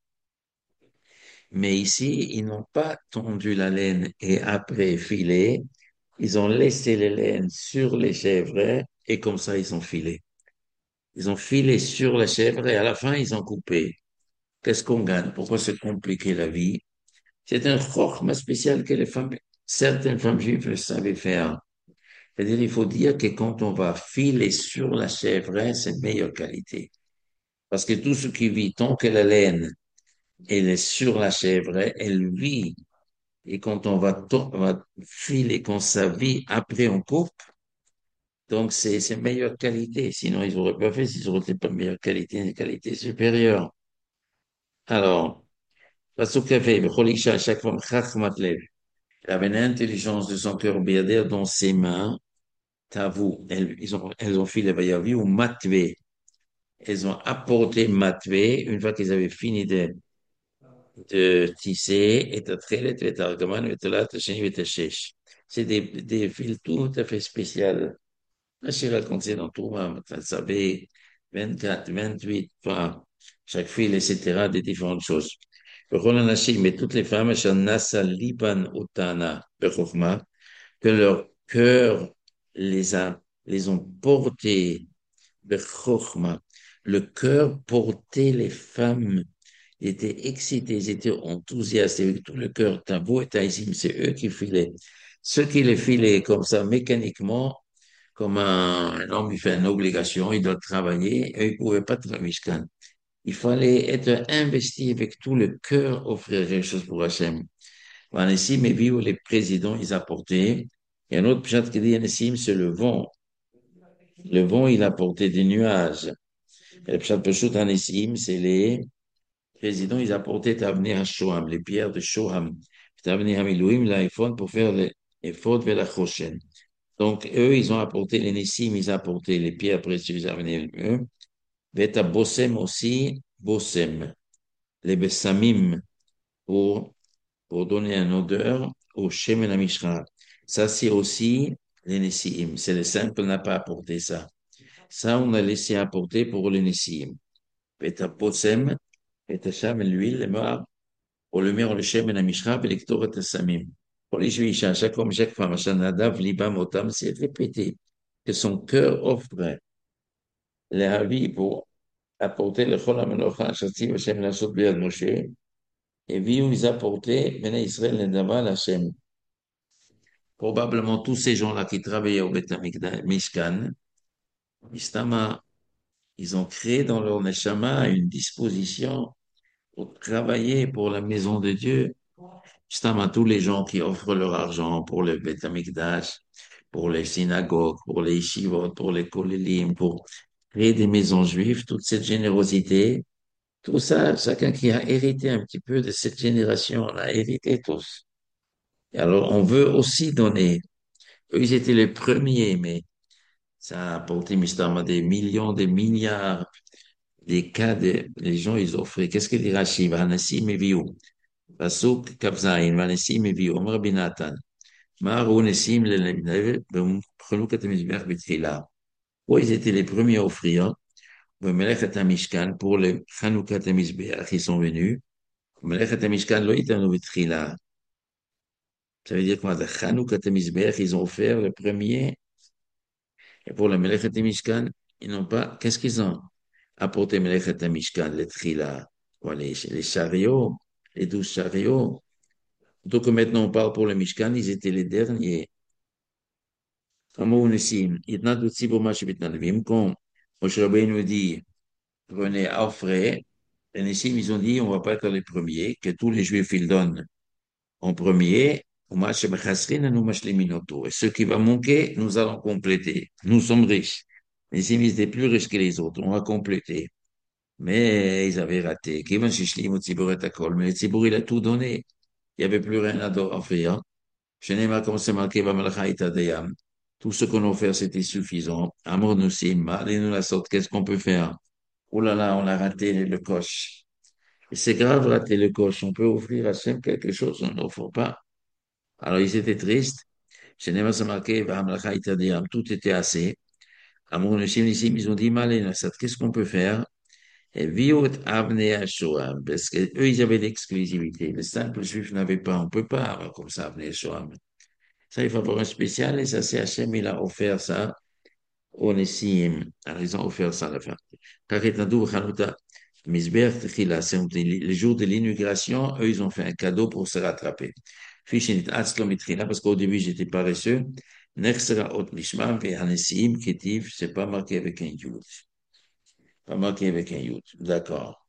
Mais ici, ils n'ont pas tondu la laine et après filé. Ils ont laissé les laines sur les chèvres et comme ça, ils ont filé. Ils ont filé sur la chèvre et à la fin, ils ont coupé. Qu'est-ce qu'on gagne? Pourquoi se compliquer la vie? C'est un chokma spécial que les femmes, certaines femmes juives le savaient faire. C'est-à-dire, il faut dire que quand on va filer sur la chèvre, hein, c'est de meilleure qualité. Parce que tout ce qui vit, tant que la laine, elle est sur la chèvre, hein, elle vit. Et quand on va, to- on va filer, quand ça vit, après on coupe, donc c'est, c'est meilleure qualité. Sinon, ils auraient pas fait s'ils auraient été pas de meilleure qualité, une qualité supérieure. Alors, Pasuk fait, Cholisha, à chaque fois, Chachmat Lev. Il avait l'intelligence de son cœur biader dans ses mains. Tavu, elles, ils ont, elles ont filé Vayavi ou Matvé. Elles ont apporté Matvé une fois qu'ils avaient fini de, de tisser et de trélet, et de argaman, et de lat, et de shesh. C'est des, des fils tout à fait spéciaux. Là, j'ai raconté dans tout, hein, vous savez, vingt-quatre, vingt-huit, enfin, chaque fil, et cetera, des différentes choses. Bechol anashim, mais toutes les femmes, elles nasa liban otana, bechokma, que leur cœur les a, les ont portés, bechokma. Le cœur portait les femmes, ils étaient excités, ils étaient enthousiastes, avec tout le cœur, tabou et taïsim, c'est eux qui filaient. Ceux qui les filaient comme ça, mécaniquement, comme un, un homme, il fait une obligation, il doit travailler, et il pouvait pas travailler Mishkan. Il fallait être investi avec tout le cœur, offrir quelque chose pour Hachem. Anessim et vive les présidents, ils apportaient. Et un autre pshat qui dit Anessim, c'est le vent. Le vent, il apportait des nuages. Et le pshat peshut Anessim, c'est les présidents, ils apportaient Tavenir à Shoham, les pierres de Shoham. Tavenir à Milouim, l'iPhone pour faire les efforts vers la Choshen. Donc, eux, ils ont apporté les Nessim, ils ont apporté les pierres précieuses à venir eux. Veta Bossem aussi, Bossem, les Bessamim, pour, pour donner une odeur au Shemen Amishra. Ça, c'est aussi les Nessim. C'est le simple n'a pas apporté ça. Ça, on a laissé apporter pour les Nessim. Veta Bossem, Veta Sham, l'huile, le mar, pour le mettre le Shemen Amishra, et les Ktoret Samim. Pour les Juifs, à chaque homme, chaque femme, Nadav, Libam, Otam, c'est répété que son cœur offre les avis pour apporter le Chol HaMenocha, Shatzim Hashem Lasot B'Yad Moshe, et viu ils apportaient, Bnei Israël Nedava Hashem. Probablement tous ces gens-là qui travaillaient au Beth Amikdash, Mishkan, Istama, ils ont créé dans leur Neshama une disposition pour travailler pour la maison de Dieu. Istama, tous les gens qui offrent leur argent pour le Beth Amikdash, pour les synagogues, pour les yeshivot, pour les kolélim, pour créer des maisons juives, toute cette générosité. Tout ça, chacun qui a hérité un petit peu de cette génération, on a hérité tous. Et alors, on veut aussi donner. Eux, ils étaient les premiers, mais ça a apporté justement des millions, des milliards, des cas de, les gens, ils offraient. Qu'est-ce que dit Rachid? Vanassi meviu. Pasuk Kavzaïn, Vanassi meviu. Omer Binatan. Maru Nessim le Chanukat Mizbeach B'Tfila. Oh, ils étaient les premiers à offrir. Bemelechet HaMishkan, pour le Chanukat Mizbeach, ils sont venus. Melechet HaMishkan, lo itanu B'Tfila. Ça veut dire quoi? De Chanukah Mizbeach, ils ont offert le premier. Et pour le Melechet Mishkan, ils n'ont pas. Qu'est-ce qu'ils ont apporté Melechet Mishkan, les Trila, quoi, les, les chariots, les douze chariots. Donc maintenant on parle pour le Mishkan, ils étaient les derniers. Comment on ici? Itna tutsi pour Mashibitnalvim. Quand Moshe Rabbeinu dit, prenez, offrez, les Nissim, ils ont dit, on va pas être les premiers, que tous les Juifs ils donnent en premier, et ce qui va manquer, nous allons compléter. Nous sommes riches. Les Simis étaient plus riches que les autres. On va compléter. Mais ils avaient raté. Mais le Tzibour, il a tout donné. Il n'y avait plus rien à offrir. Je n'ai pas comme c'est marqué, Bamalacha Itadeyam. Tout ce qu'on a offert, c'était suffisant. Amor nous allez-nous la sorte, qu'est-ce qu'on peut faire? Oh là là, on a raté le coche. Et c'est grave de rater le coche. On peut offrir à Hachem quelque chose, on n'offre pas. Alors ils étaient tristes. Je n'ai pas marqué, Bamalacha Itadeyam. Tout était assez. Amor nous ici, ils ont dit, Malé, qu'est-ce qu'on peut faire? Et Viot Avnei Shoam, parce que eux, ils avaient l'exclusivité. Les simples juifs n'avaient pas. On peut pas avoir comme ça Avnei Shoam. Ça, il faut avoir un spécial, et ça, c'est Hachem, il a offert ça au Nessim. Alors, ils ont offert ça à la fin. Karetadou, Chanouta, Misber, Techila, c'est le jour de l'inauguration, eux, ils ont fait un cadeau pour se rattraper. Fishinit Atzlomitrina, parce qu'au début, j'étais paresseux. Nechsera ot Nishmam, ve Hanessim, Ketiv, c'est pas marqué avec un yud. Pas marqué avec un yud. D'accord.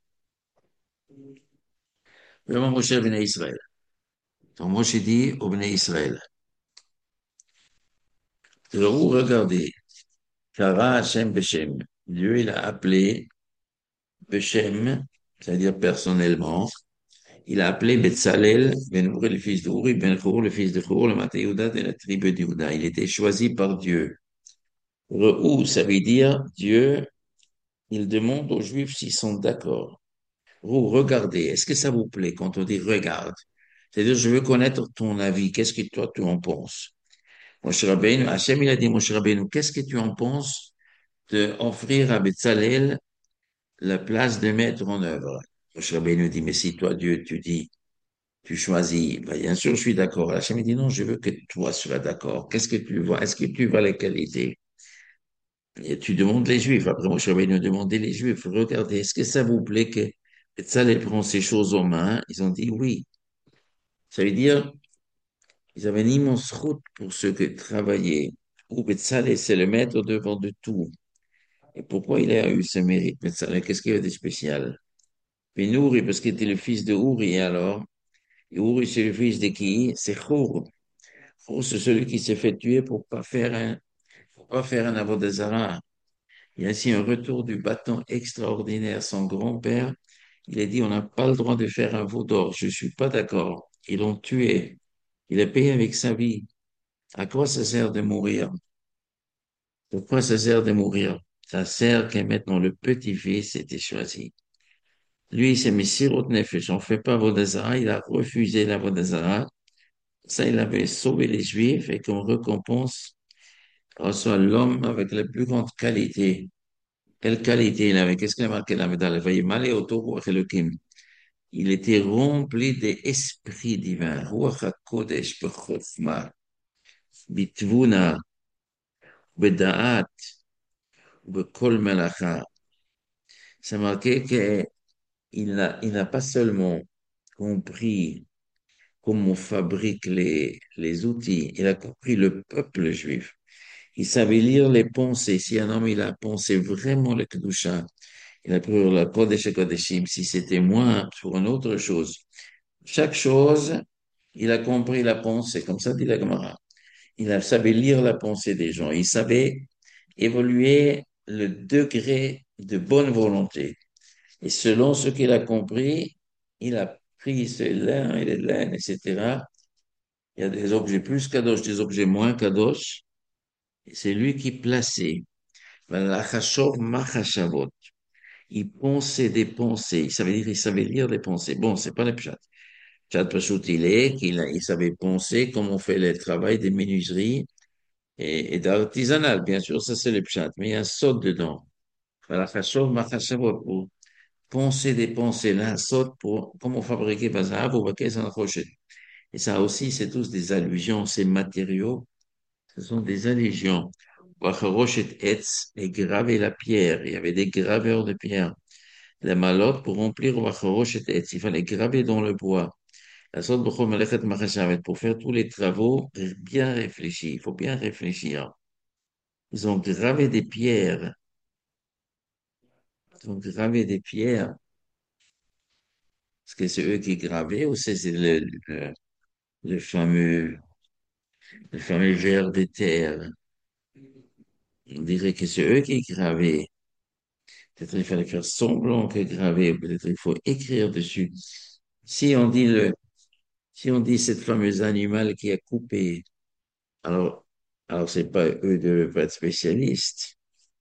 Vraiment, Moshe Bnei Israël. Donc, Moshe dit au Bnei Israël, regardez, Kara Hashem Beshem. Dieu, il a appelé Beshem, c'est-à-dire personnellement. Il a appelé Betzalel, Ben Uri, le fils de Uri, Ben Hur, le fils de Hur, le Matéouda de la tribu d'Ouda. Il était choisi par Dieu. Re'ou, ça veut dire Dieu, il demande aux Juifs s'ils sont d'accord. Vous regardez, est-ce que ça vous plaît quand on dit regarde? C'est-à-dire, je veux connaître ton avis. Qu'est-ce que toi, tu en penses? Moshe Rabbeinu, Hachem, il a dit, Moshe Rabbeinu, qu'est-ce que tu en penses de offrir à Betzalel la place de mettre en œuvre? Moshe Rabbeinu dit, mais si toi, Dieu, tu dis, tu choisis, ben, bien sûr, je suis d'accord. Hachem dit, non, je veux que toi sois d'accord. Qu'est-ce que tu vois? Est-ce que tu vois les qualités? Et tu demandes les Juifs. Après, Moshe Rabbeinu demandait les Juifs, regardez, est-ce que ça vous plaît que Betzalel prend ces choses en main? Ils ont dit oui. Ça veut dire, ils avaient une immense route pour ceux qui travaillaient. Ou Betzalel, c'est le maître devant de tout. Et pourquoi il a eu ce mérite, Betzalel? Qu'est-ce qu'il y a de spécial? Mais Nouri, parce qu'il était le fils de Uri, alors. Et Uri, c'est le fils de qui? C'est Hur. Hur, c'est celui qui s'est fait tuer pour pas faire un, pour pas faire un avodazara. Il y a ainsi un retour du bâton extraordinaire. Son grand-père, il a dit, on n'a pas le droit de faire un veau d'or. Je suis pas d'accord. Ils l'ont tué. Il a payé avec sa vie. À quoi ça sert de mourir? Pourquoi ça sert de mourir? Ça sert que maintenant le petit-fils était choisi. Lui, il s'est mis sirot nefesh. On fait pas Vodazara. Il a refusé la Vodazara. Ça, il avait sauvé les Juifs et comme récompense, on reçoit l'homme avec la plus grande qualité. Quelle qualité il avait? Qu'est-ce qu'il a marqué dans la médaille? Voyez, Malé autour Elohim. Il était rempli d'esprit divin. Ruach HaKodesh, bechofma, bitvuna, beda'at, bekol melacha. C'est marqué qu'il n'a, il n'a pas seulement compris comment on fabrique les, les outils, il a compris le peuple juif. Il savait lire les pensées. Si un homme, il a pensé vraiment le Kedusha, il a pris la Kodesh Kodeshim, si c'était moins pour une autre chose. Chaque chose, il a compris la pensée, comme ça dit la Gemara. Il a- savait lire la pensée des gens. Il savait évoluer le degré de bonne volonté. Et selon ce qu'il a compris, il a pris ce lin et les laines, et cetera. Il y a des objets plus kadosh, des objets moins kadosh. Et c'est lui qui plaçait. La chashov machashavot. Il pensait des pensées. Ça veut dire il savait lire les pensées. Bon, c'est pas le pshat. Pshat Pashout, il est qu'il a- il savait penser comment on fait le travail des menuiseries et, et d'artisanal. Bien sûr, ça c'est le pshat. Mais il y a un sot dedans. La chashov machashavot. Pour penser des pensées, là, un sot pour comment fabriquer bazaar ou baquet sans crochet. Et ça aussi, c'est tous des allusions, ces matériaux. Ce sont des allusions. Wacharoshet etz et graver la pierre. Il y avait des graveurs de pierre. Les malotes pour remplir Wacharoshet etz. Il fallait graver dans le bois. La sorte de Chomelechet Machashavet pour faire tous les travaux bien réfléchis. Il faut bien réfléchir. Ils ont gravé des pierres. Ils ont gravé des pierres. Est-ce que c'est eux qui gravaient ou c'est c'est le, le, le fameux, le fameux ver de terre? On dirait que c'est eux qui gravaient. Peut-être il fallait faire semblant que graver, peut-être il faut écrire dessus. Si on dit le, Si on dit cette fameuse animal qui a coupé, alors, alors c'est pas eux de pas être spécialistes.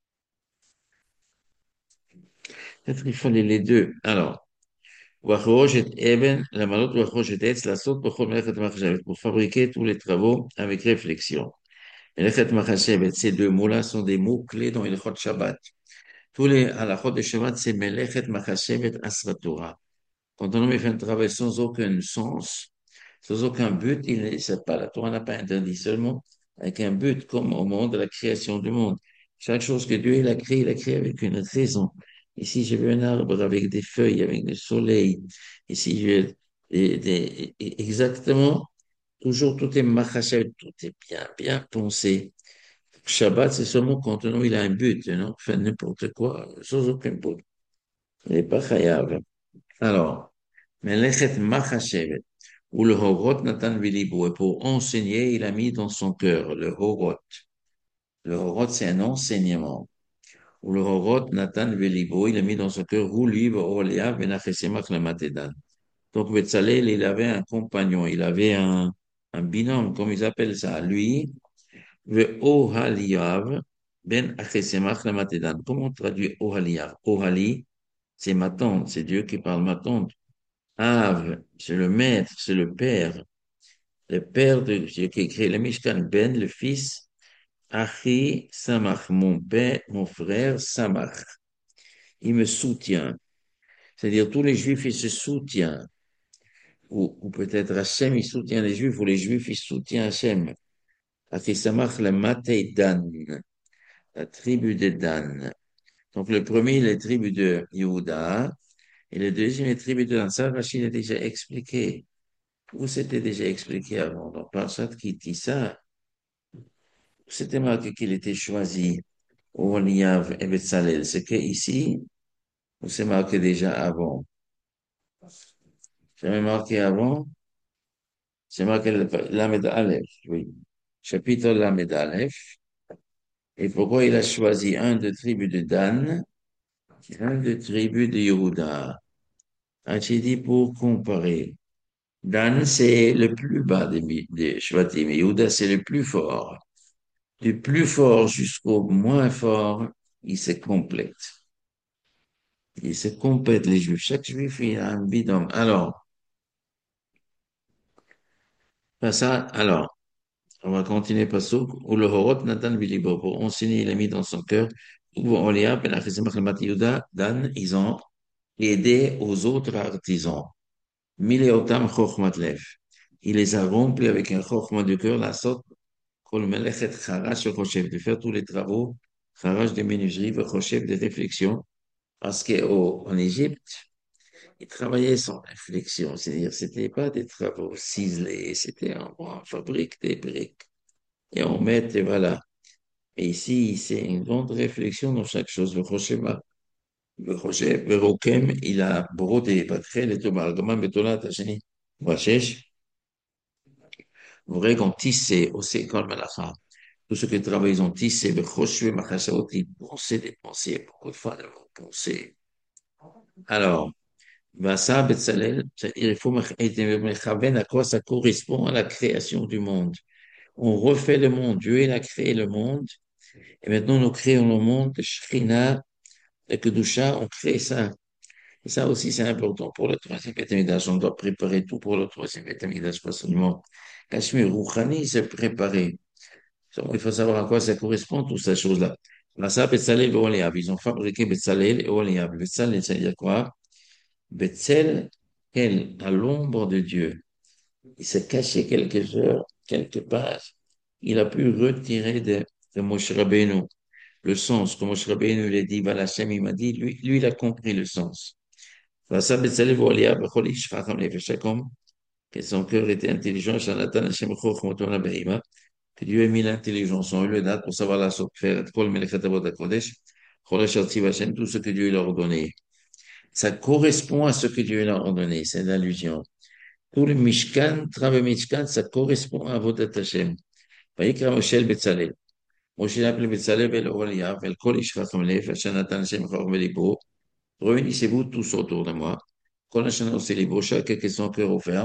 Peut-être qu'il fallait les deux. Alors, Wachrojet Eben, la malote Wachrojet Etz, la saute pour Melechet Machashevet, pour fabriquer tous les travaux avec réflexion. Melechet Machashevet, ces deux mots-là sont des mots clés dans Ilchot Shabbat. Tous les halachot de Shabbat, c'est Melechet Machashevet Asra Torah. Quand un homme fait un travail sans aucun sens, sans aucun but, il n'est c'est pas, la Torah n'a pas interdit seulement avec un but, comme au moment de la création du monde. Chaque chose que Dieu il a créée, il a créé avec une raison. Ici, j'ai vu un arbre avec des feuilles, avec du soleil. Ici, j'ai des, des- exactement, toujours tout est machaché, tout est bien, bien pensé. Shabbat, c'est seulement quand un homme il a un but, non? Fait n'importe quoi, sans aucun but. Il n'est pas chayav. Alors, Melechet Machashevet, ou le Horot Nathan Vilibo, et pour enseigner, il a mis dans son cœur le Horot. Le Horot, c'est un enseignement. Ou le Horot Nathan Vilibo, il a mis dans son cœur, ou lui, Olia, Benachesemach Lamatedan. Donc, Betzalel, il avait un compagnon, il avait un, un binôme, comme ils appellent ça. Lui, le Ohaliav, Ben Achesemach Lamatedan. Comment on traduit Ohaliav? Ohali, c'est ma tante, c'est Dieu qui parle ma tante. Av, c'est le maître, c'est le père, le père de Dieu qui a créé le Mishkan, Ben, le fils, Achi, Samach, mon père, mon frère, Samach. Il me soutient. C'est-à-dire, tous les Juifs, ils se soutiennent. Ou, ou peut-être Hachem, il soutient les Juifs, ou les Juifs, ils soutiennent Hachem. Achi, Samach, la Matei Dan, la tribu de Dan. Donc, le premier, la tribu de Yehuda, et le deuxième, la tribu de Dan. Ça, Rachid a déjà expliqué. Ou c'était déjà expliqué avant. Donc, Parashat qui dit ça, c'était marqué qu'il était choisi au Oliav et Betzalel. C'est que ici, ou c'est marqué déjà avant? J'avais marqué avant, c'est marqué Lamed Aleph, oui. Chapitre Lamed Aleph. Et pourquoi il a choisi un de tribu de Dan, un de tribu de Yehuda? Ah, j'ai dit pour comparer. Dan, c'est le plus bas des, mi- des Shvatim, et Yehuda, c'est le plus fort. Du plus fort jusqu'au moins fort, il se complète. Il se complète, les Juifs. Chaque Juif, il a un bidon. Alors, pas ça, alors, on va continuer par ça. Ou le Horot Nathan Bilibo, pour enseigner, il a mis dans son cœur. Ou Olia, Ben Achizimach le Matiyuda, Dan, ils ont aidé aux autres artisans. Mileotam Chochmat Lev. Il les a remplis avec un Chochmat du cœur, la sorte, Kol Melechet Charash Choshev, de faire tous les travaux, Charash de menuiserie, Choshev de réflexion. Parce qu'en Égypte, ils travaillaient sans réflexion, c'est-à-dire c'était pas des travaux ciselés, c'était on, on fabrique des briques et on met et voilà. Et ici, c'est une grande réflexion dans chaque chose. Le Rocher, le Rocher, le Roquem, il a brodé, pas très, les tomargama, bétola, tachani, Wachesh, vrai qu'on tissait aussi comme Malacha. Tous ceux qui travaillent, ils ont tissé, le Rocher, Machashaot, ils pensaient des pensées, beaucoup de fois, ils vont penser. Alors, ben ça, Betzalel, c'est-à-dire il faut me à quoi ça correspond à la création du monde. On refait le monde. Dieu, il a créé le monde. Et maintenant, nous créons le monde de Shrina, de Kedusha, on crée ça. Et ça aussi, c'est important pour le troisième Beth Amikdash. On doit préparer tout pour le troisième Beth Amikdash, pas seulement Kashmir Rouhani, c'est préparé. Il faut savoir à quoi ça correspond, toutes ces choses-là. Là, ça, Betzalel et Oliab. Ils ont fabriqué Betzalel et Oliab. Betzalel, c'est-à-dire quoi? Betzel, elle, à l'ombre de Dieu. Il s'est caché quelques heures, quelque part. Il a pu retirer de, de Moshe Rabbeinu le sens. Comme Moshe Rabbeinu l'a dit, Valachem, il m'a dit, lui, lui, il a compris le sens. Vasa Betzel volia, bechol ish chacham nefesh hakom, que son cœur était intelligent, Shanatan Hashem chochmoton abehima, que Dieu a mis l'intelligence en eux, le date pour savoir la sorte faire, kol melechet avot hakodesh, cholesh artiv Hashem, tout ce que Dieu leur a ordonné. Ça correspond à ce que Dieu leur a ordonné, c'est l'allusion. Tout le Mishkan, travail Mishkan, ça correspond à votre Hashem. ויקרא משה אל בצלאל. משה appelé בצלאל ואל אוריה ואל כל איש חכם לב, אשר נתן השם חכם בליבו. Réunissez-vous tous autour de moi. כל אשר עושה ליבו, chacun que son cœur ouvert.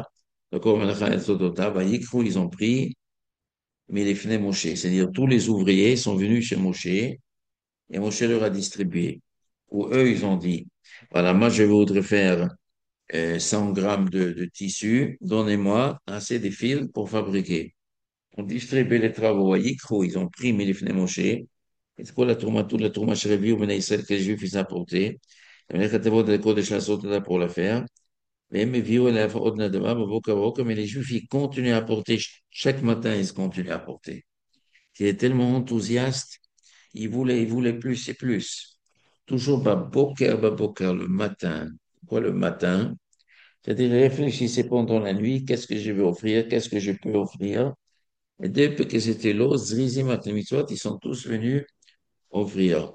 D'accord, Melacha et Sodota, Vayikru, ils ont pris, mais les fnei Moshe. C'est-à-dire, tous les ouvriers sont venus chez Moshe, et Moshe leur a distribué. Ou eux, ils ont dit, voilà, moi, je voudrais faire euh, cent grammes de, de tissu, donnez-moi assez de fils pour fabriquer. On distribué les travaux à Yikro, ils ont pris Milifne Moshe, et c'est quoi la tourma, toute la tourma Shrevi ou Bnei Israël que les Juifs ils apportaient. Et les Chatavot de Kodesh la sauté là pour la faire. Mais mais vieux la faute n'a de ma boka boka, mais les Juifs ils continuent à apporter, chaque matin ils continuent à apporter. Ils étaient tellement enthousiastes, ils voulaient, ils voulaient plus et plus. Toujours Baboker, Baboker, le matin. Quoi le matin? C'est-à-dire, réfléchissez pendant la nuit, qu'est-ce que je vais offrir, qu'est-ce que je peux offrir. Et depuis que c'était l'eau, Zrizim et Mitzvot, ils sont tous venus offrir.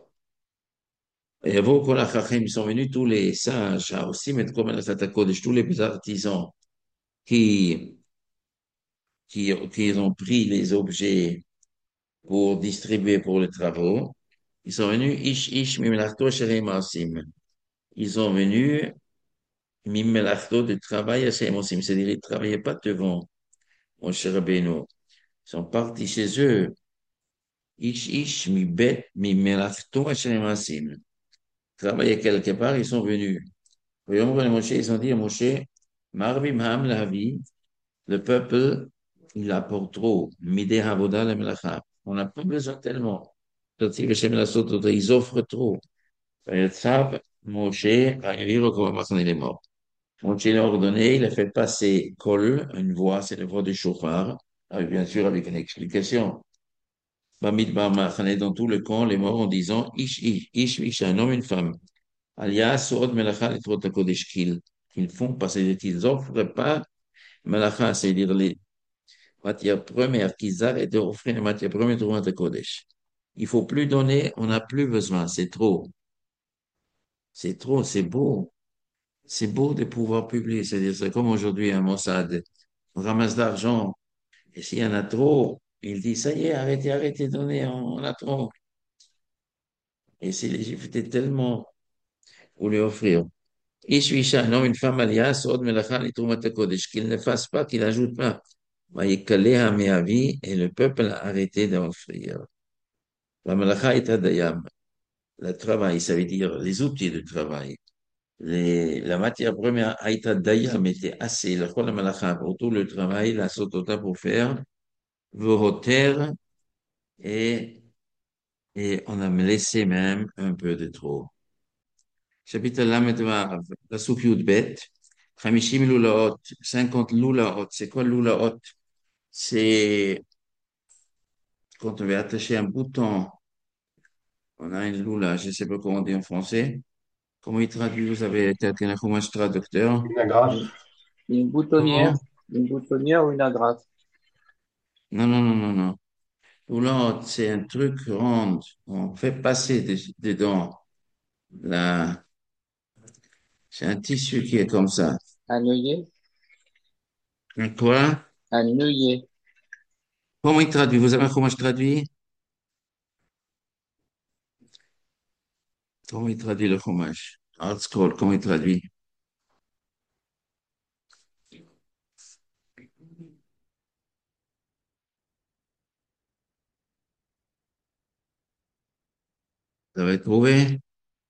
Et avant que la Chachem, ils sont venus tous les sages, à aussi mettre comme la Kodesh, tous les artisans qui, qui, qui ont pris les objets pour distribuer pour les travaux. Ils sont venus, Ish Ish Mimelachto Sherem Asim. Ils sont venus, Mimelachto de travail à Sherem Asim. C'est-à-dire, ils ne travaillaient pas devant mon cher Rabbeinu. Ils sont partis chez eux. Ish Ish mi bet mi melachto Hashem asim. Travaillaient quelque part, ils sont venus. Voyons, les Moshe, ils ont dit à Moshe, Marvim ham lavi, le peuple, il apporte trop. Mideh havoda le melacha. On n'a pas besoin tellement. Tati Hashem la soto, ils offrent trop. Vayetzav Moshe, Vayaviro, comme il est mort. Moshe l'a ordonné, il a fait passer kol, une voix, c'est la voix du chauffard, avec, bien sûr avec une explication. Bamidbar Machane, dans tout le camp, les morts en disant Ish, Ish, Ish, Ish, un homme, une femme. Alias, Sod Melacha, et Trot Kodesh, qu'ils qu'ils font parce qu'ils n'offrent pas Melacha, c'est-à-dire les matières premières, qu'ils arrêtent d'offrir les matières premières de Kodesh. Il faut plus donner, on n'a plus besoin, c'est trop. C'est trop, c'est beau. C'est beau de pouvoir publier, c'est-à-dire, c'est comme aujourd'hui un Mossad. On ramasse d'argent, et s'il y en a trop, il dit, ça y est, arrêtez, arrêtez de donner, on a trop. Et si les Juifs étaient tellement voulu offrir. Ish Isha, un homme, une femme, alias, Od Melachan et Trumat Kodesh, qu'il ne fasse pas, qu'il n'ajoute pas. Vaïkaleha Meavi, et le peuple a arrêté d'offrir. La Melacha est Adayam, le travail, ça veut dire les outils de travail. Les, la matière première Aïta Dayam était assez, le Chol Melacha pour tout le travail, la Sotota pour faire, Voroter, et, et on a laissé même un peu de trop. Chapitre Lamed Vav, Pasuk Yud Bet, Chamishim Lulaot, cinquante Lulaot. C'est quoi Lulaot? C'est quand on veut attacher un bouton, on a une Lula, je ne sais pas comment on dit en français. Comment il traduit? Vous avez quelqu'un, comment je traducteur? Une agrafe. Une, une boutonnière, Comment? une boutonnière ou une agrafe. Non, non, non, non, non. Lulaot, c'est un truc rond. On fait passer des- dedans. Là, c'est un tissu qui est comme ça. Un œillet, Un quoi? un œillet. Comment il traduit? Vous savez comment je traduis? Comment il traduit le fromage? Art scroll, comment il traduit? Vous avez trouvé?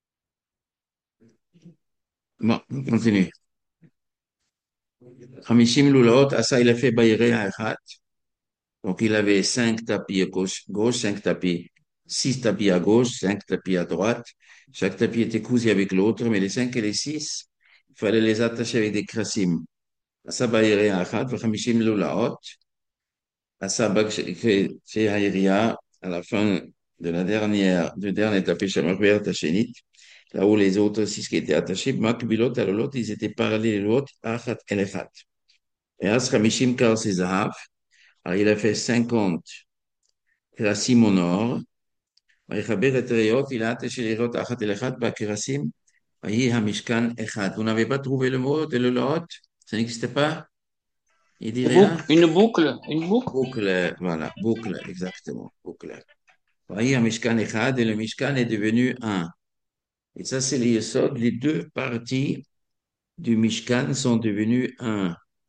Bon, on continue. Hamishim Lulaot, à ça, il a fait Bayre Achat. Donc, il avait cinq tapis à gauche, gauche, cinq tapis, six tapis à gauche, cinq tapis à droite. Chaque tapis était cousu avec l'autre, mais les cinq et les six, il fallait les attacher avec des crassim. À ça, Bayre Achat, Hamishim Lulaot. À ça, chez Haïria, à la fin de la dernière, du dernier tapis Shamar Tachénit, là où les autres six qui étaient attachés, Makbilot, à l'autre, ils étaient parallèles l'autre, Achat Elechat. Et Asramishim Kar Zahav, alors il a fait cinquante Kerasim au nord. ויחבר את הריאות, il a attaché les riot אחת אל אחת בכרסים, ויהי המשכן אחד. Vous n'avez pas trouvé le mot de l'Elohot? Ça n'existe pas? Il dit Une boucle, rien? une boucle, une boucle. Boucle, voilà, boucle, exactement, boucle. Voyez, un Mishkan Echad, et le Mishkan est devenu un. Et ça, c'est les Yesod. Les deux parties du Mishkan sont devenues un.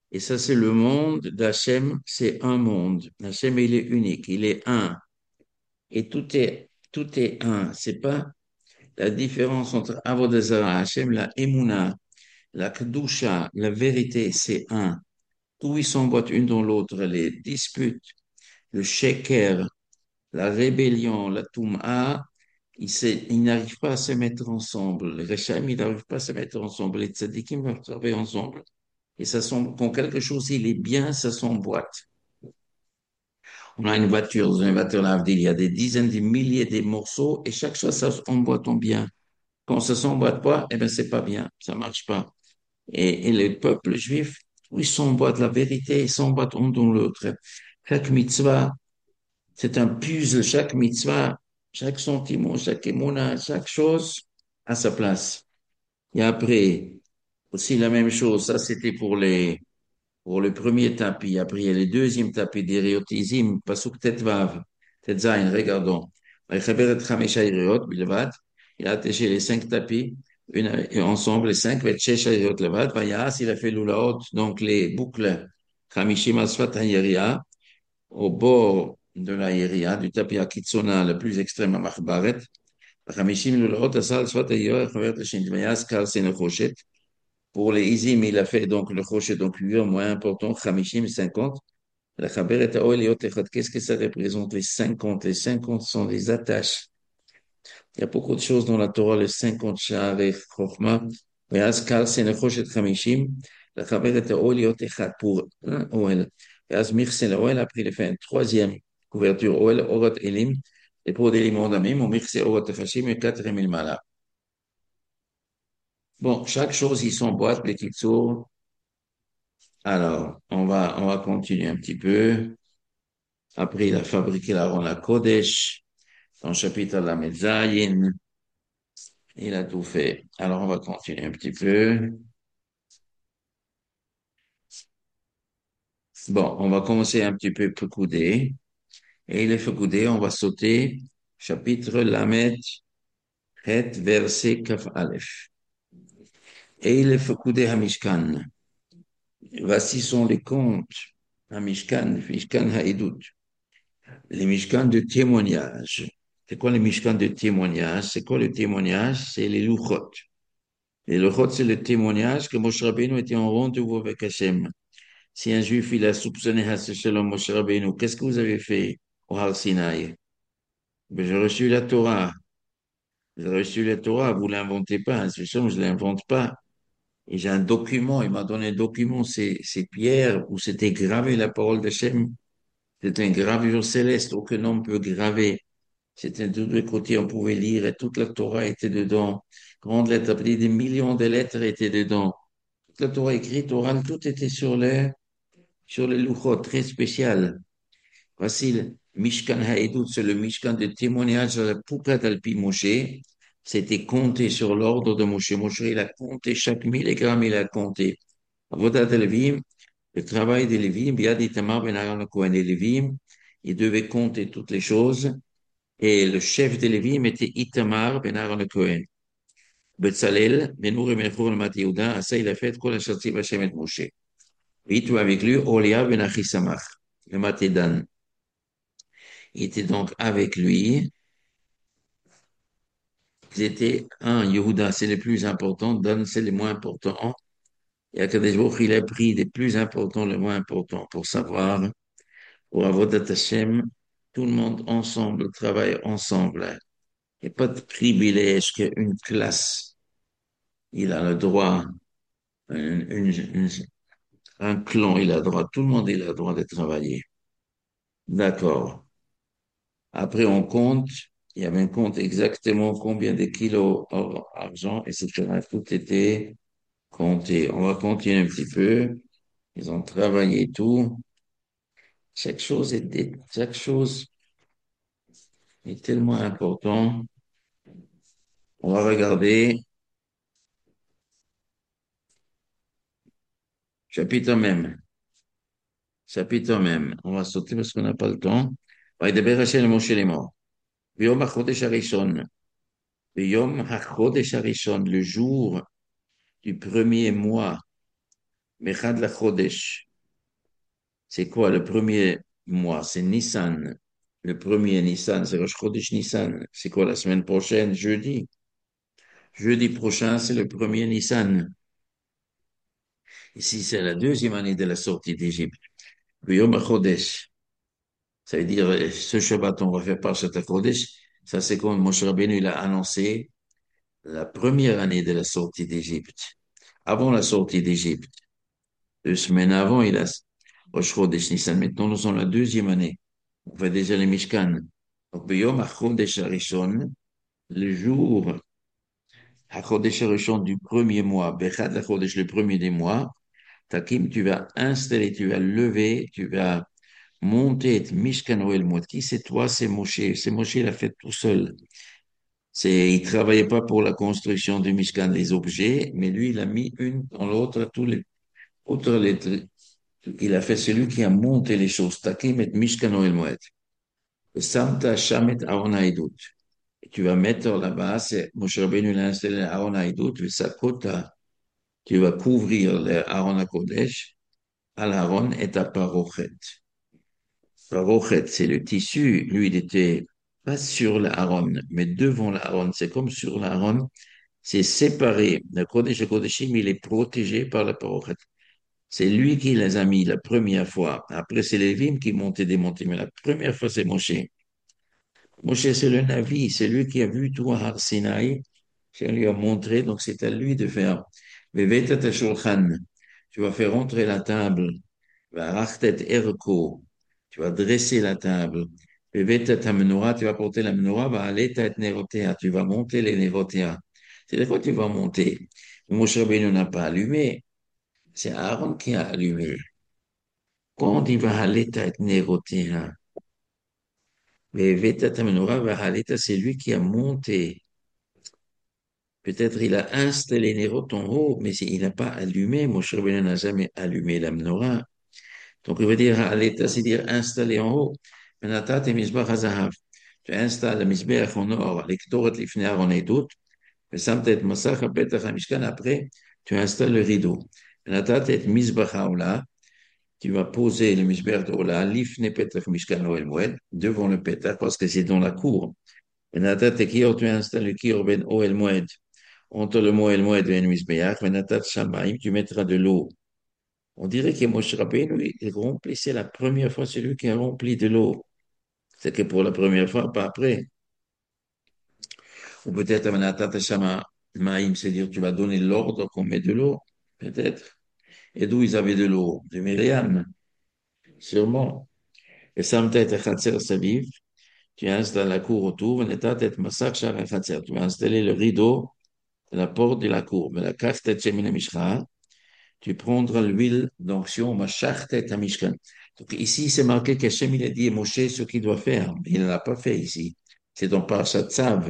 Et ça, c'est le monde d'Hachem, c'est un monde. Hachem, il est unique, il est un. Et tout est, tout est un. C'est pas la différence entre Avodah Zarah, Hachem, la Emouna, la Kedusha, la vérité, c'est un. Tout ils s'emboîtent une dans l'autre, les disputes, le sheker, la rébellion, la Toum'a, ils, se- ils n'arrivent pas à se mettre ensemble. Les Rechaim, ils n'arrivent pas à se mettre ensemble. Les tzadikim vont travailler ensemble. Et ça semble, quand quelque chose, il est bien, ça s'emboîte. On a une voiture, dans une voiture Lavdil, il y a des dizaines de milliers de morceaux et chaque chose, ça s'emboîte en bien. Quand ça s'emboîte pas, eh ben, c'est pas bien. Ça marche pas. Et, et le peuple juif, oui, ils s'emboîtent la vérité, ils s'emboîtent un dans l'autre. Chaque mitzvah, c'est un puzzle, chaque mitzvah, chaque sentiment, chaque émouna, chaque chose à sa place. Et après, aussi la même chose, ça c'était pour les, pour le premier tapis. Après, il y a le deuxième tapis d'Iriotizim, Pasuk Tetvav, Tetzain, regardons. ויחבר את חמש היריות בלבד, il a attaché les cinq tapis, une, et ensemble, les cinq, ואת שש היריות לבד, ויעש, il a fait l'oulaot, donc les boucles, חמישים על שפת היריעה, au bord de la hiria, du tapis Akitsona le plus extrême à Machbaret, חמישים לולאות עשה על שפת היריעה, החוברת לשנית, ויעש קרסי נחושת. Pour les Izim, il a fait donc le crochet, donc lui, moins important, Khamishim, cinquante. La Khaberet Haoel et Otechot, qu'est-ce que ça représente, les cinquante? Les cinquante sont des attaches. Il y a beaucoup de choses dans la Torah, les cinquante chars et Chokhmah. Mais Askal, c'est le crochet de Khamishim. La Khaberet Haoel et Otechot pour un Oel. Et Asmir, c'est le Oel, après il a fait une troisième couverture Oel, Orot Elim. Et pour des limons d'amim, on c'est Orot Hashim et quatrième il mala. Bon, chaque chose, ils s'emboîtent, les kitsour. Alors, on va, on va continuer un petit peu. Après, il a fabriqué la Ron la Kodesh, dans le chapitre de la Mezzaïn. Il a tout fait. Alors, on va continuer un petit peu. Bon, on va commencer un petit peu Pekoudé. Et les Pekoudé, on va sauter chapitre Lamed, Het, verset Kaf Aleph. Et les Pekoudé Hamishkan. Voici sont les contes Hamishkan, Mishkan Haïdout. Les Mishkan de témoignage. C'est quoi les Mishkan de témoignage? C'est quoi le témoignage? C'est les Luchot. Les Luchot, c'est le témoignage que Moshe Rabbeinu était en rendez-vous avec Hachem. Si un juif, il a soupçonné Shalom Moshe Rabbeinu, qu'est-ce que vous avez fait au Har Sinaï? Ben, j'ai reçu la Torah. J'ai reçu la Torah, vous l'inventez pas, hein, c'est sûr, je l'invente pas. Et j'ai un document, il m'a donné un document, c'est, c'est pierre où c'était gravé la parole d'Hachem. C'était une gravure céleste, aucun homme peut graver. C'était de tous les côtés, on pouvait lire et toute la Torah était dedans. Grandes lettres, appelées des millions de lettres étaient dedans. Toute la Torah écrite, orale, tout était sur les, sur les louchot, très spécial. Voici le Mishkan Haïdout, c'est le Mishkan de témoignage à la Poukat Alpi Moshe. C'était compté sur l'ordre de Moshe. Moshe, il a compté chaque milligramme, il a compté. Avodat Levim, le travail des Lévim, Biad Itamar Ben Aaron Cohen et Lévim, il devait compter toutes les choses. Et le chef des Lévim était Itamar Ben Aaron Cohen. Betzalel, Ben Uri Ben Chour le Yehuda, à ça il a fait Kol Hashatzim Hashem et Moshe. Et tout avec lui, Olia Ben Achisamach, le Matédan. Il était donc avec lui. Ils étaient un, Yehuda, c'est le plus important, Dan, c'est le moins important. Et Akadosh Baruch il a pris des plus importants, le moins important, pour savoir, pour Avodat Hashem, tout le monde ensemble, travaille ensemble. Il n'y a pas de privilège qu'une classe. Il a le droit, une, une, une, un clan, il a le droit, tout le monde il a le droit de travailler. D'accord. Après, on compte, il y avait un compte exactement combien de kilos d'argent, et cetera. Tout était compté. On va continuer un petit peu. Ils ont travaillé tout. Chaque chose est, dé- chaque chose est tellement important. On va regarder chapitre même. Chapitre même. On va sauter parce qu'on n'a pas le temps. וידבר השם למשה לאמור. ביום החודש הראשון, ביום החודש הראשון, le jour du premier mois Bechad la Chodesh. C'est quoi le premier mois? C'est Nissan. Le premier Nissan, c'est Rosh Chodesh Nissan. C'est quoi la semaine prochaine? Jeudi. Jeudi prochain, c'est le premier Nissan. Ici, c'est la deuxième année de la sortie d'Égypte. Yom HaChodesh. Ça veut dire, euh, ce Shabbat, on va faire Parshat HaChodesh. Ça, c'est quand Moshe Rabbeinu, il a annoncé la première année de la sortie d'Égypte. Avant la sortie d'Égypte. Deux semaines avant, il a Rosh Chodesh Nissan. Maintenant, nous sommes la deuxième année. On fait déjà les Mishkan. Donc, Yom HaChodesh HaRishon, le jour HaChodesh HaRishon du premier mois, Bechad HaChodesh, le premier des mois, Takim, tu vas installer, tu vas lever, tu vas monter Mishkan Oel Moed. Qui c'est toi? C'est Moshe. C'est Moshe, il a fait tout seul. C'est, il travaillait pas pour la construction du Mishkan, les objets, mais lui, il a mis une dans l'autre, tous les, autres les, trucs. Il a fait celui qui a monté les choses. Takim et Mishkan Oel Moed. Samta Shamet Aaron Haïdout. Et tu vas mettre là-bas, c'est Moshe Rabbeinu l'a installé Aaron Haïdout, et sa kota, tu vas couvrir le Aaron HaKodesh, al Aaron et à parochet. Parochet, c'est le tissu, lui, il était pas sur l'Aaron, mais devant l'Aaron. C'est comme sur l'Aaron, c'est séparé. Le Kodesh et Kodeshim, il est protégé par la parochet. C'est lui qui les a mis la première fois. Après, c'est les Lévim qui montaient et démontaient, mais la première fois, c'est Moshe. Moshe, c'est le Navi, c'est lui qui a vu tout à Har Sinaï. On lui a montré, donc c'est à lui de faire. Vevetat ha-shulchan. Tu vas faire rentrer la table. Varachtet erko. Tu vas dresser la table. Vevetat ha-menorah. Tu vas porter la menorah. Va'aletat et nerotea. Tu vas monter les nerotea. C'est de quoi tu vas monter. Moshe Rabbeinu n'a pas allumé. C'est Aaron qui a allumé. Quand on dit Va'aletat et nerotea, Vevetat ha-menorah, Va'aletat, c'est lui qui a monté. Peut-être il a installé les nérotes en haut, mais il n'a pas allumé. Moshe Rabbeinu n'a jamais allumé la menorah. Donc, il veut dire, à l'état, c'est dire installer en haut. Menatat et misbach hazahav. Tu installes le misbech en or, les ktoret lifnei Aaron et doute. Mais samt et masach petach hamishkan. Après, tu installes le rideau. Menatat et misbach haola. Tu vas poser le misbech de Ola, lifnei petach mishkan oel moed, devant le petach, parce que c'est dans la cour. Menatat et kior, tu installes le kior ben oel moed. Entre le moed et le moed, ben misbeach. Menatat shamaim, tu mettras de l'eau. On dirait que Moshe Rabbeinu, il remplissait la première fois celui qui a rempli de l'eau. C'est que pour la première fois, pas après. Ou peut-être, Amenatata Shama Maïm, c'est-à-dire tu vas donner l'ordre qu'on met de l'eau, peut-être. Et d'où ils avaient de l'eau? De Myriam, sûrement. Et Samtet Echatzer Saviv, tu installes la cour autour, Venetat et Massach Shar Echatzer. Tu vas installer le rideau de la porte de la cour. Mais la carte et Shemina Mishra, tu prendras l'huile d'onction, Mashachtet Hamishkan. Donc ici, c'est marqué qu'Hachem, il a dit à Moshe ce qu'il doit faire. Mais il ne l'a pas fait ici. C'est dans Parashat Tzav,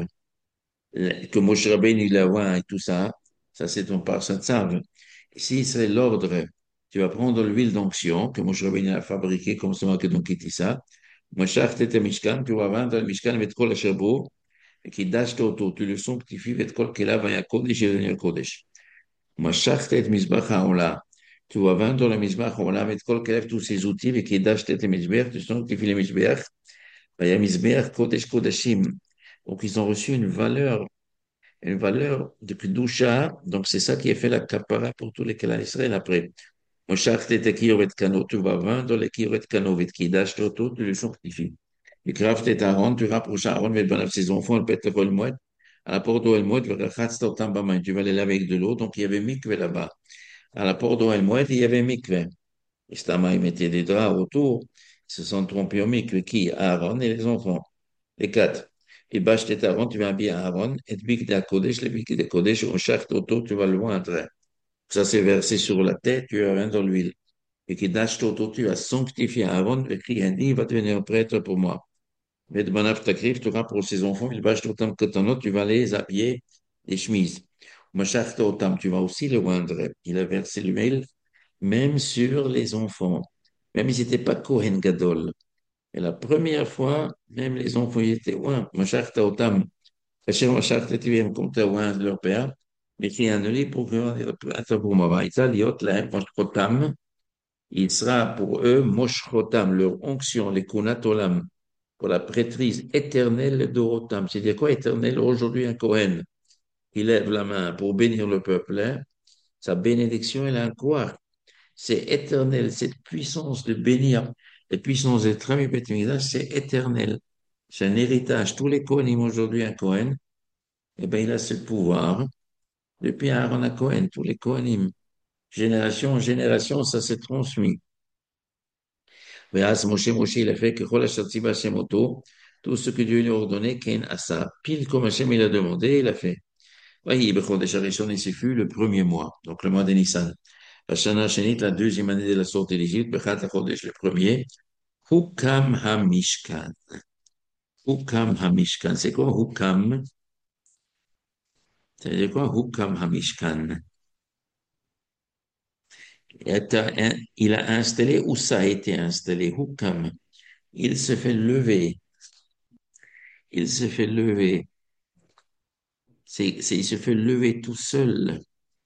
que Moshe Rabbeinu, il a oint et tout ça. Ça, c'est dans Parashat Tzav. Ici, c'est l'ordre. Tu vas prendre l'huile d'onction que Moshe Rabbeinu a fabriquée, comme c'est marqué dans Kitissa. Mashachtet Hamishkan, tu vas vendre le Mishkan avec Kol Asherbo, et qui dash autour. Tu le sanctifies avec Kol Kelav, et Kodesh et Venir Kodesh. Mashachtet Mizbach HaOlah. Tu vas vendre le Mizbach HaOlah, mettre kol kelef tous ses outils, et qui d'acheter tes Mizbech, tu sanctifies les Mizbech, il y a Mizbech, Kodesh Kodashim. Donc, ils ont reçu une valeur, une valeur de Kedusha. Donc, c'est ça qui a fait la kapara pour tous les Kélan Israël après. Mashachtet et Kiyovet Kano, tu vas vendre les Kiyovet Kano, et qui d'acheter tout, tu le sanctifies. Et Kraftet Aaron, tu rapproches Aaron, mais ben, ses enfants, le pète le Moued, à la porte d'Oel Moued, le Rachatz Totam Bamain, tu vas les laver avec de l'eau. Donc, il y avait mikve là-bas. À la porte d'Oel Moued, il y avait mikve. Istama, ils mettaient des draps autour. Ils se sont trompés au mikve. Qui? Aaron et les enfants. Les quatre. Et Bach et Aaron, tu vas habiller Aaron. Et Bik de Kodesh, le Bik de Kodesh, au charte autour, tu vas le loindre. Ça s'est versé sur la tête, tu vas rien dans l'huile. Et qui dash autour, tu vas sanctifier Aaron. Le cri a dit, il va devenir prêtre pour moi. Mais de Banav Takrif, tu auras pour ses enfants, il bâche autant que ton autre, tu vas les habiller des chemises. Machach Totam, tu vas aussi le oindre. Il a versé l'huile même sur les enfants. Même ils n'étaient pas Kohen Gadol. Et la première fois, même les enfants, ils étaient ouin. Machach Taotam. Hachem Machach Tativim, comme t'as ouin de leur père. וכי annulé pour pour Mavaïta, liot lahem moshchotam, il sera pour eux moshchotam, leur onction, les kunat olam, pour la prêtrise éternelle d'Orotam. C'est-à-dire quoi éternel? Aujourd'hui, un Kohen, il lève la main pour bénir le peuple, hein. Sa bénédiction, elle a un quoi? C'est éternel. Cette puissance de bénir, la puissance d'être ami Beth Mikdash, c'est éternel. C'est un héritage. Tous les Kohanim aujourd'hui, un Kohen, eh ben, il a ce pouvoir. Depuis Aaron à Cohen, tous les Kohanim, génération en génération, ça s'est transmis. Mais As Moshe, Moshe, il a fait que Chol Asher Tzivah Hashem Oto, tout ce que Dieu lui a ordonné, Ken Asa, pile comme Hashem il a demandé, il a fait. Oui, Bechodesh Harishon, et ce fut le premier mois, donc le mois de Nissan. Hashana Shenit, la deuxième année de la sortie d'Égypte, Bechat Chodesh, le premier, Hukam HaMishkan. Hukam HaMishkan. C'est quoi Hukam? Ça veut dire quoi Hukam HaMishkan? Il a installé où ça a été installé? Hukam. Il se fait lever. Il se fait lever. C'est, c'est, il se fait lever tout seul.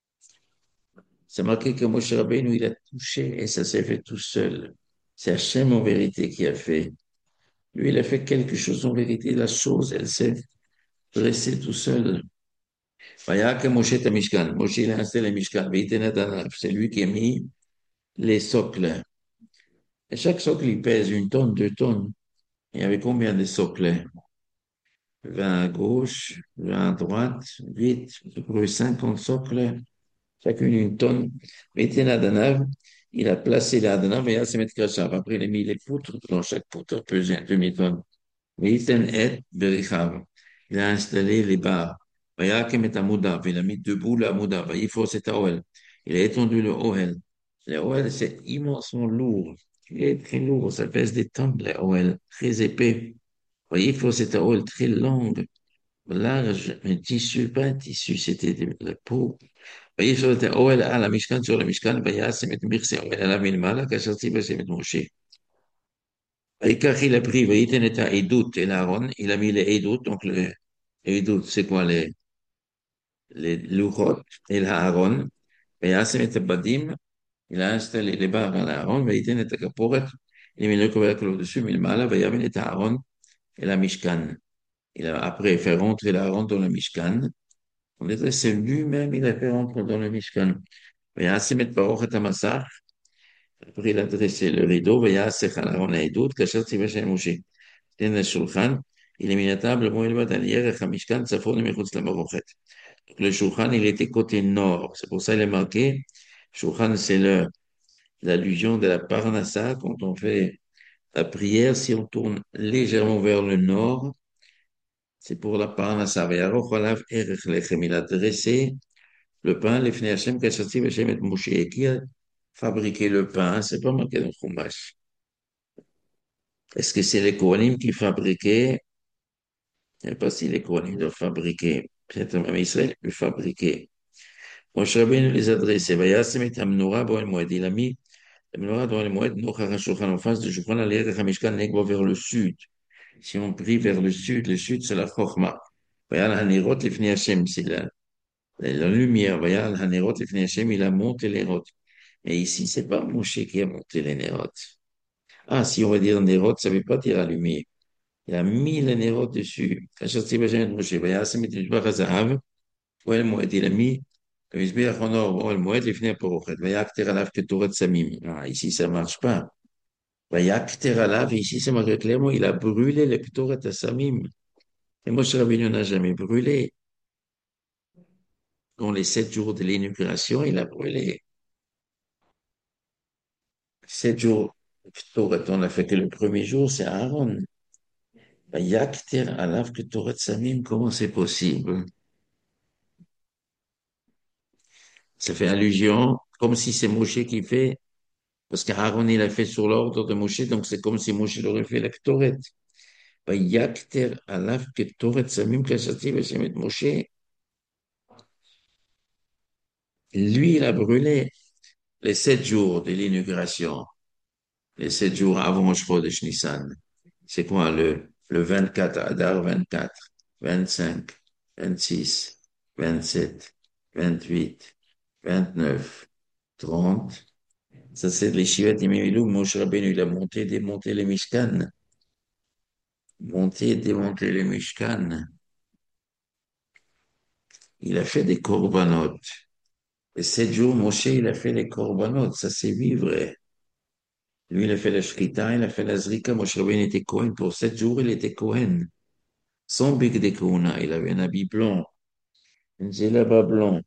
C'est marqué que Moshe Rabbeinu, il a touché et ça s'est fait tout seul. C'est Hachem en vérité qui a fait. Lui, il a fait quelque chose en vérité. La chose, elle s'est dressée tout seul. Vayaka Moshe et Mishkan. Moshe, il a installé le Mishkan. V'itenat. C'est lui qui a mis les socles. Et chaque socle, il pèse une tonne, deux tonnes. Il y avait combien de socles? vingt à gauche, vingt à droite, huit, à peu près cinquante socles, chacune une tonne. Mettez l'Adanav, il a placé l'Adanav et il a se mettre Krachav. Après, il a mis les poutres, dans chaque poutre pesait un demi-tonne. Meiten et Berichav. Il a installé les barres. Vayakem et Amoudav, il a mis debout l'Amoudav. Vaïfos et Aoel. Il a étendu le Ohel. Le Ohel, c'est immensement lourd. Il est très lourd, ça pèse des tonnes, le Ohel, très épais. Vaïfos et Aoel, très long, large, un tissu, pas un tissu, c'était de la peau. וישאל את האוהל על המשכן sur le משכן, וישם את מכסה האוהל עליו מלמעלה, כאשר ציווה השם את משה. ויקח il a pris, וייתן את העדות אל אהרון, il a mis les עדות, donc le עדות, c'est quoi les, les לוחות, אל אהרון, וישם את הבדים, il a installé les barres à Aaron, וייתן את הכפורת, il a mis le couvercle au-dessus, מלמעלה, ויבן את אהרון אל המשכן. Il a après fait rentrer l'Aaron dans le Mishkan. On dirait c'est lui-même, il a fait rentrer dans le Mishkan. ויעשים את פרוכת המסך, après il a dressé le rideau, ויעשך על ארון העדות, כאשר ציווה שם משה. תן לשולחן, il a mis la table, bon, il va dans l'hier, המשכן צפון ומחוץ למרוכת. Donc le shulchan, il était côté nord, c'est pour ça qu'il est marqué, shulchan, c'est le, l'allusion de la parnassa, quand on fait la prière, si on tourne légèrement vers le nord, c'est pour la parnassa. ויערוך עליו ערך לחם, il a dressé le pain, les Hashem, Kachati, Hashem et Moshe, et qui a fabriqué le pain? C'est pas marqué dans le Chumash. Est-ce que c'est les Kohanim qui fabriquaient? Je ne sais pas si les Kohanim doivent fabriquer. Peut-être même Israël peut fabriquer. Moshe Rabbeinu les adressait. Vayasem et Amnora bo el Moed. Il a mis la menorah dans le Moed, Nochar HaShulchan, en face de Shulchan, al HaMishkan, Negbo vers le sud. Si on prie vers le sud, le sud, c'est la Chochma. Vayal Hanerot, Lifnei Hashem, c'est la, la lumière. Vayal Hanerot, Lifnei Hashem, il a monté les rotes. Mais ici, c'est pas Moshe qui a monté les nérotes. Ah, si on va dire nérotes, ça veut pas dire allumé. Il a mis les nérotes dessus. כאשר ציווה השם את משה, ויעשם את מזבח הזהב, אוהל מועד, il a mis le מזבח en or, אוהל מועד, לפני הפרוכת, ויקטר עליו קטורת סמים. Ah, ici, ça marche pas. ויקטר עליו, ici, c'est marqué clairement, il a brûlé le קטורת הסמים. Et Moshe Rabbeinu n'a jamais brûlé. Dans les sept jours de l'inauguration, il a brûlé. Sept jours, Ktoret, on a fait que le premier jour, c'est Aaron. Yakter alav Ktoret Samim, comment c'est possible? Ça fait allusion, comme si c'est Moshe qui fait, parce qu'Aaron, il a fait sur l'ordre de Moshe, donc c'est comme si Moshe l'aurait fait la Ktoret. Yakter alav Ktoret Samim, Kachati, Veshemet Moshe. Lui, il a brûlé les sept jours de l'inauguration, les sept jours avant Chodesh Nissan. C'est quoi le, le vingt-quatre, Adar vingt-quatre, vingt-cinq, vingt-six, vingt-sept, vingt-huit, vingt-neuf, trente. Ça, c'est les Shivat Imemilu. Moshe Rabbeinu, il a monté, démonté les Mishkan. Monté, démonté les Mishkan. Il a fait des korbanot. Et sept jours, Moshe, il a fait les korbanot. Ça, c'est lui, vrai. Lui, il a fait la Shrita, il a fait la Zrika. Moshe Rabbeinu était Kohen. Pour sept jours, il était Kohen. Sans big de Kouna. Il avait un habit blanc, un djellaba blanc.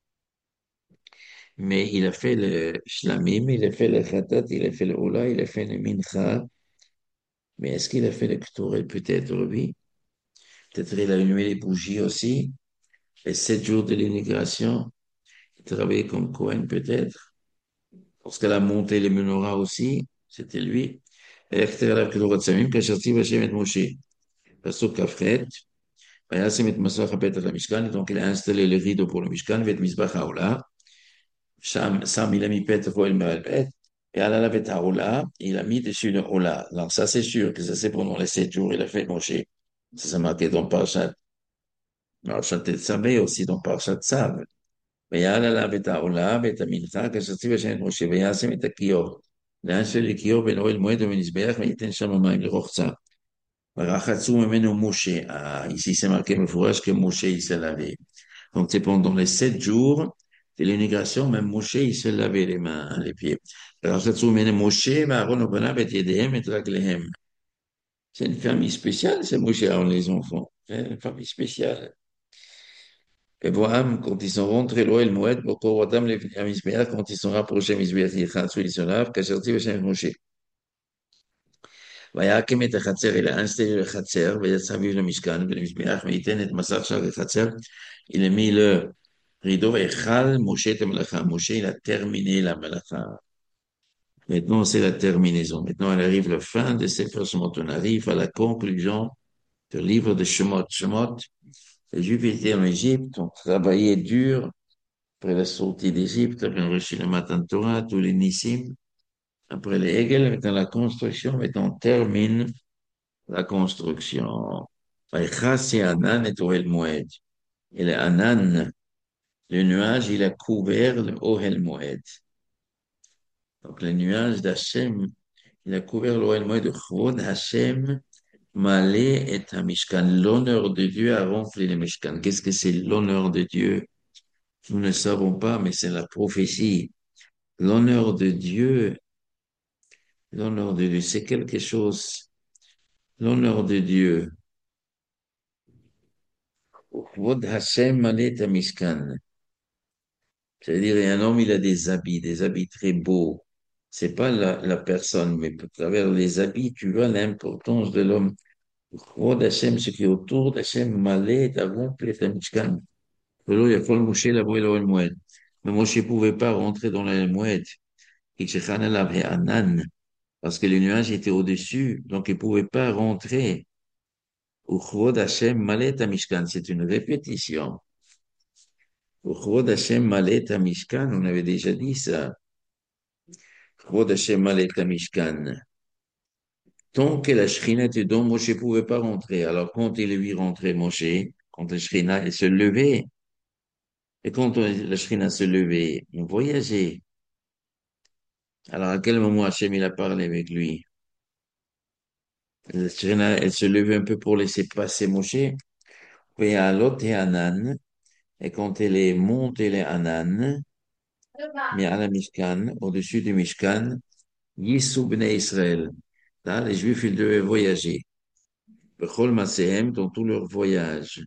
Mais il a fait le Shlamim, il a fait le Khatat, il a fait le Ola, il a fait le Mincha. Mais est-ce qu'il a fait le Ktourel? Peut-être, oui. Peut-être il a allumé les bougies aussi. Les sept jours de l'immigration, il travaillait comme Cohen, peut-être. Parce qu'elle a monté les menorahs aussi, c'était lui. ויכתר עליו כדורת סמים, כאשר ציווה השם את משה. פסוק כ"ח, וישם את מסך הפתח למשכן, donc il a installé le rideau pour le משכן ואת מזבח העולה. שם, שם il a mis פתח אוהל מעל et על עליו את העולה, il a mis dessus le עולה. Alors ça c'est sûr que ça c'est pendant les sept jours, il a fait Moshe. Ça c'est marqué dans Parashat, Parashat Tetzaveh, aussi dans Parashat Tzav. ויעל עליו את העולה ואת המנחה, כאשר ציווה השם את משה, וישם את הכיור. לאן של הכיור בין אוהל מועד ומזבח, וייתן שם מים לרוחצה. ורחצו ממנו משה. Ah, ici, c'est marqué מפורש que Moshe, il s'est lavé. Donc, c'est pendant les sept jours de l'immigration, même Moshe, il se lavait les mains, les pieds. ורחצו ממנו משה, ואהרון ובניו את ידיהם, את רגליהם. C'est une famille spéciale, c'est Moshe, Aaron, les enfants. C'est une famille spéciale. Et Boham, quand ils sont rentrés, l'Oel Moed, Boko Wadam, les Misbéach, quand ils sont rapprochés, Misbéach, Yichatsu, ils sont là, Kasherti, Veshem, Moshe. ויקים את החצר, il a installé le חצר, ויצא vive le משכן, ולמזבח, וייתן את מסך שער החצר, il a mis le rideau, ויכל משה את המלאכה. Moshe, il a terminé la melacha. Maintenant, c'est la terminaison. Maintenant, elle arrive la fin de Sefer Shemot. On arrive à la conclusion du livre de Shemot. Shemot, les Juifs étaient en Égypte, ont travaillé dur. Après la sortie d'Égypte, après on reçu le Matan Torah, tous les Nissim. Après les Hegel, maintenant la construction, maintenant on termine la construction. Vaïchas et Anan et Ohel Moed. Et le Anan, le nuage, il a couvert le Ohel Moed. Donc le nuage d'Hachem, il a couvert l'Ohel Moed. Chvod Hachem, Malé et Hamishkan. L'honneur de Dieu a rempli le Mishkan. Qu'est-ce que c'est l'honneur de Dieu? Nous ne savons pas, mais c'est la prophétie. L'honneur de Dieu, l'honneur de Dieu, c'est quelque chose. L'honneur de Dieu. Vod Hashem malet Mishkan. C'est-à-dire, un homme, il a des habits, des habits très beaux. C'est pas la, la personne, mais à travers les habits, tu vois l'importance de l'homme. Vod Hashem, ce qui est autour d'Hashem malet rempli Mishkan. Velo yakol Moshe lavo el Moed. Mais Moshe pouvait pas rentrer dans le Moed. Kitchechan alav Anan. Parce que le nuage était au-dessus, donc il ne pouvait pas rentrer. Uchvod Hashem Malet Mishkan, c'est une répétition. Uchvod Hashem Malet Mishkan, on avait déjà dit ça. Uchvod Hashem Malet Mishkan. Tant que la Shrina était dans, Moshe ne pouvait pas rentrer. Alors quand il vit rentrer Moshe, quand la Shrina elle se levait, et quand la Shrina se levait, on voyageait. Alors à quel moment Hashem il a parlé avec lui? La Shrina, elle se levait un peu pour laisser passer Moshe. Et à l'autre, et Anan. Et quand elle est montée les Anan, mais à la Mishkan, au-dessus du Mishkan, Yissou bnei Israël. Là, les Juifs, ils devaient voyager. Bechol Masehem, dans tout leur voyage.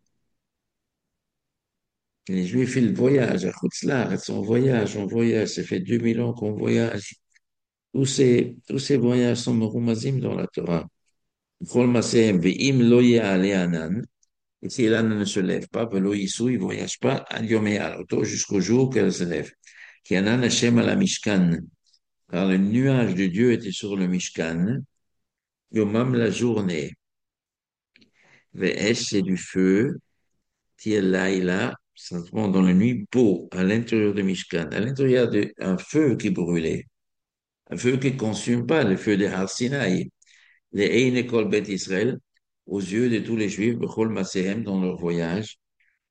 Les Juifs, ils voyagent à Chutzlaretz, on voyage, on voyage. Ça fait deux mille ans qu'on voyage. Tous ces, tous ces voyages sont merumazim dans la Torah. Bechol Masehem, ve'im lo ye'ale Anan. Et si l'âne ne se lève pas, velo Yissou, il ne voyage pas, al yom auto jusqu'au jour qu'elle se lève. Qui Anan Hashem à la Mishkan. Car le nuage de Dieu était sur le Mishkan, Yomam la journée. Ve'esh, c'est du feu, Tielaïla, simplement dans la nuit, beau, à l'intérieur du Mishkan, à l'intérieur d'un feu qui brûlait, un feu qui ne consume pas, le feu de Har Sinaï, les Eine Kol Bet Israël, aux yeux de tous les Juifs, Bechol Masehem, dans leur voyage,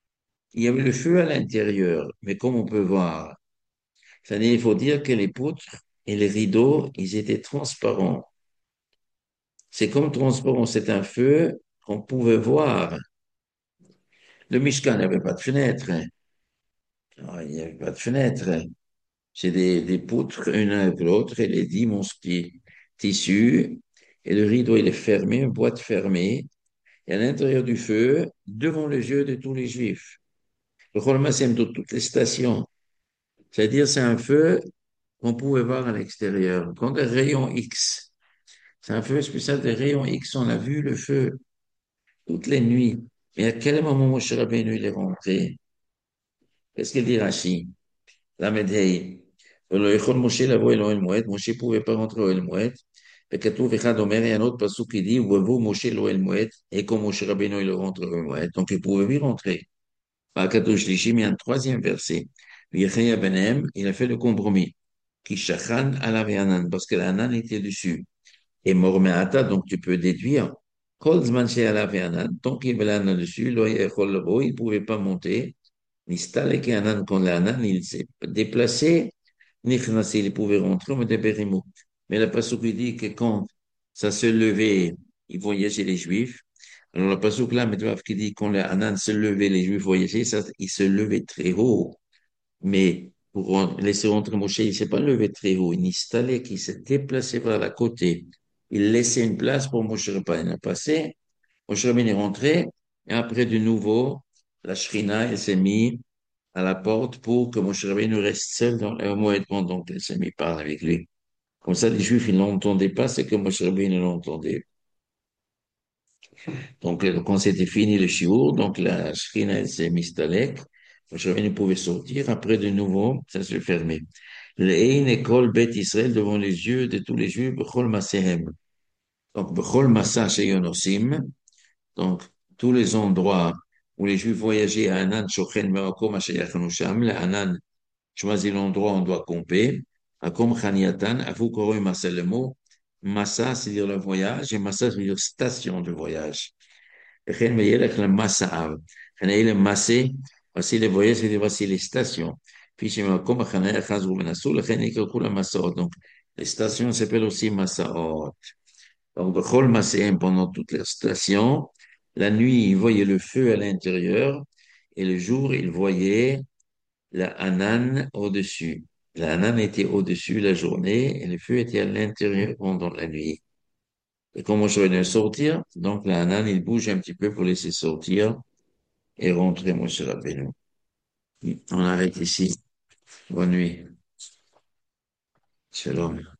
Il y avait le feu à l'intérieur, mais comme on peut voir, c'est-à-dire, il faut dire que les poutres et les rideaux, ils étaient transparents. C'est comme transparent, c'est un feu qu'on pouvait voir. Le Mishkan n'avait pas de fenêtre. Hein. Ah, il n'y avait pas de fenêtre. Hein. C'est des, des poutres, une avec l'autre, et les dix monstres tissus, et le rideau, il est fermé, une boîte fermée, et à l'intérieur du feu, devant les yeux de tous les Juifs. Le Cholmasem de toutes les stations. C'est-à-dire, c'est un feu qu'on pouvait voir à l'extérieur, comme des rayons X. C'est un feu spécial des rayons X. On a vu le feu toutes les nuits. Mais à quel moment Moshe Rabbeinu il est rentré? Qu'est-ce qu'il dit Rashi? La Medhei. ולא יכול משה לבוא אל אוהל מועד, משה pouvait pas rentrer au אוהל מועד, וכתוב אחד אומר, et un autre pasuk qui dit, ובוא משה לאוהל מועד, et comme Moshe Rabbeinu il rentre au אוהל מועד, donc il pouvait y rentrer. Par Shlishi, il y a un troisième verset. Viechaya Benem, il a fait le compromis. Qui shachan ala ve'anan, parce que l'Anan était dessus. Et Mormeata, donc tu peux déduire, Kol zman she'ala ve'anan, tant qu'il y avait l'Anan dessus, lo yechol labo, il ne pouvait pas monter. Nistalek Anan, quand l'Anan, il s'est déplacé, Nichnasi, il pouvait rentrer, mais de Berimou. Mais la Passouk il dit que quand ça se levait, il voyageait les Juifs. Alors la Passouk là, Medvav qui dit quand l'Anan se levait, les Juifs voyageaient, ça, il se levait très haut. Mais pour laisser rentrer Moshe, il ne s'est pas levé très haut. Il installait, qui s'est déplacé vers la côté. Il laissait une place pour Moshe Rabbeinu passer. Moshe Rabbeinu est rentré. Et après, de nouveau, la Shrina, elle s'est mise à la porte pour que Moshe Rabbeinu reste seul dans le Moed pendant donc elle s'est mise parler avec lui. Comme ça, les Juifs, ils l'entendaient pas, c'est que Moshe Rabbeinu l'entendait. Donc, euh, quand c'était fini le shiur, donc la Shrina, elle s'est mise à l'ec. Moshe Rabbeinu pouvait sortir. Après, de nouveau, ça se fermait. L'Ein école Beth Israël devant les yeux de tous les Juifs, Bechol Masehem. Donc, Bechol Masa Sheyonosim. Donc, tous les endroits où les Juifs voyageaient à Anan, Shochen, Merakom, Ashayachanosham, le Anan choisit l'endroit où on doit camper. Akom Chaniatan, Afu Koroy Masa le mot. Massa, c'est-à-dire le voyage, et Massa, c'est-à-dire station de voyage. וכן וילך למסעיו, חנאי למסה, voici les voyages, c'est voici les stations. Puis chez מקום החניה חזרו ונסעו, לכן נקראו כולם מסעות. Donc, les stations s'appellent aussi מסעות. Donc, בכל מסעיהם, pendant toutes les stations, la nuit, ils voyaient le feu à l'intérieur, et le jour, ils voyaient la Hanan au-dessus. La Hanan était au-dessus la journée, et le feu était à l'intérieur pendant la nuit. Et comme je venais de sortir, donc la Hanan, il bouge un petit peu pour laisser sortir et rentrer Moshe Rabbeinu. On arrête ici. Bonne nuit. Shalom.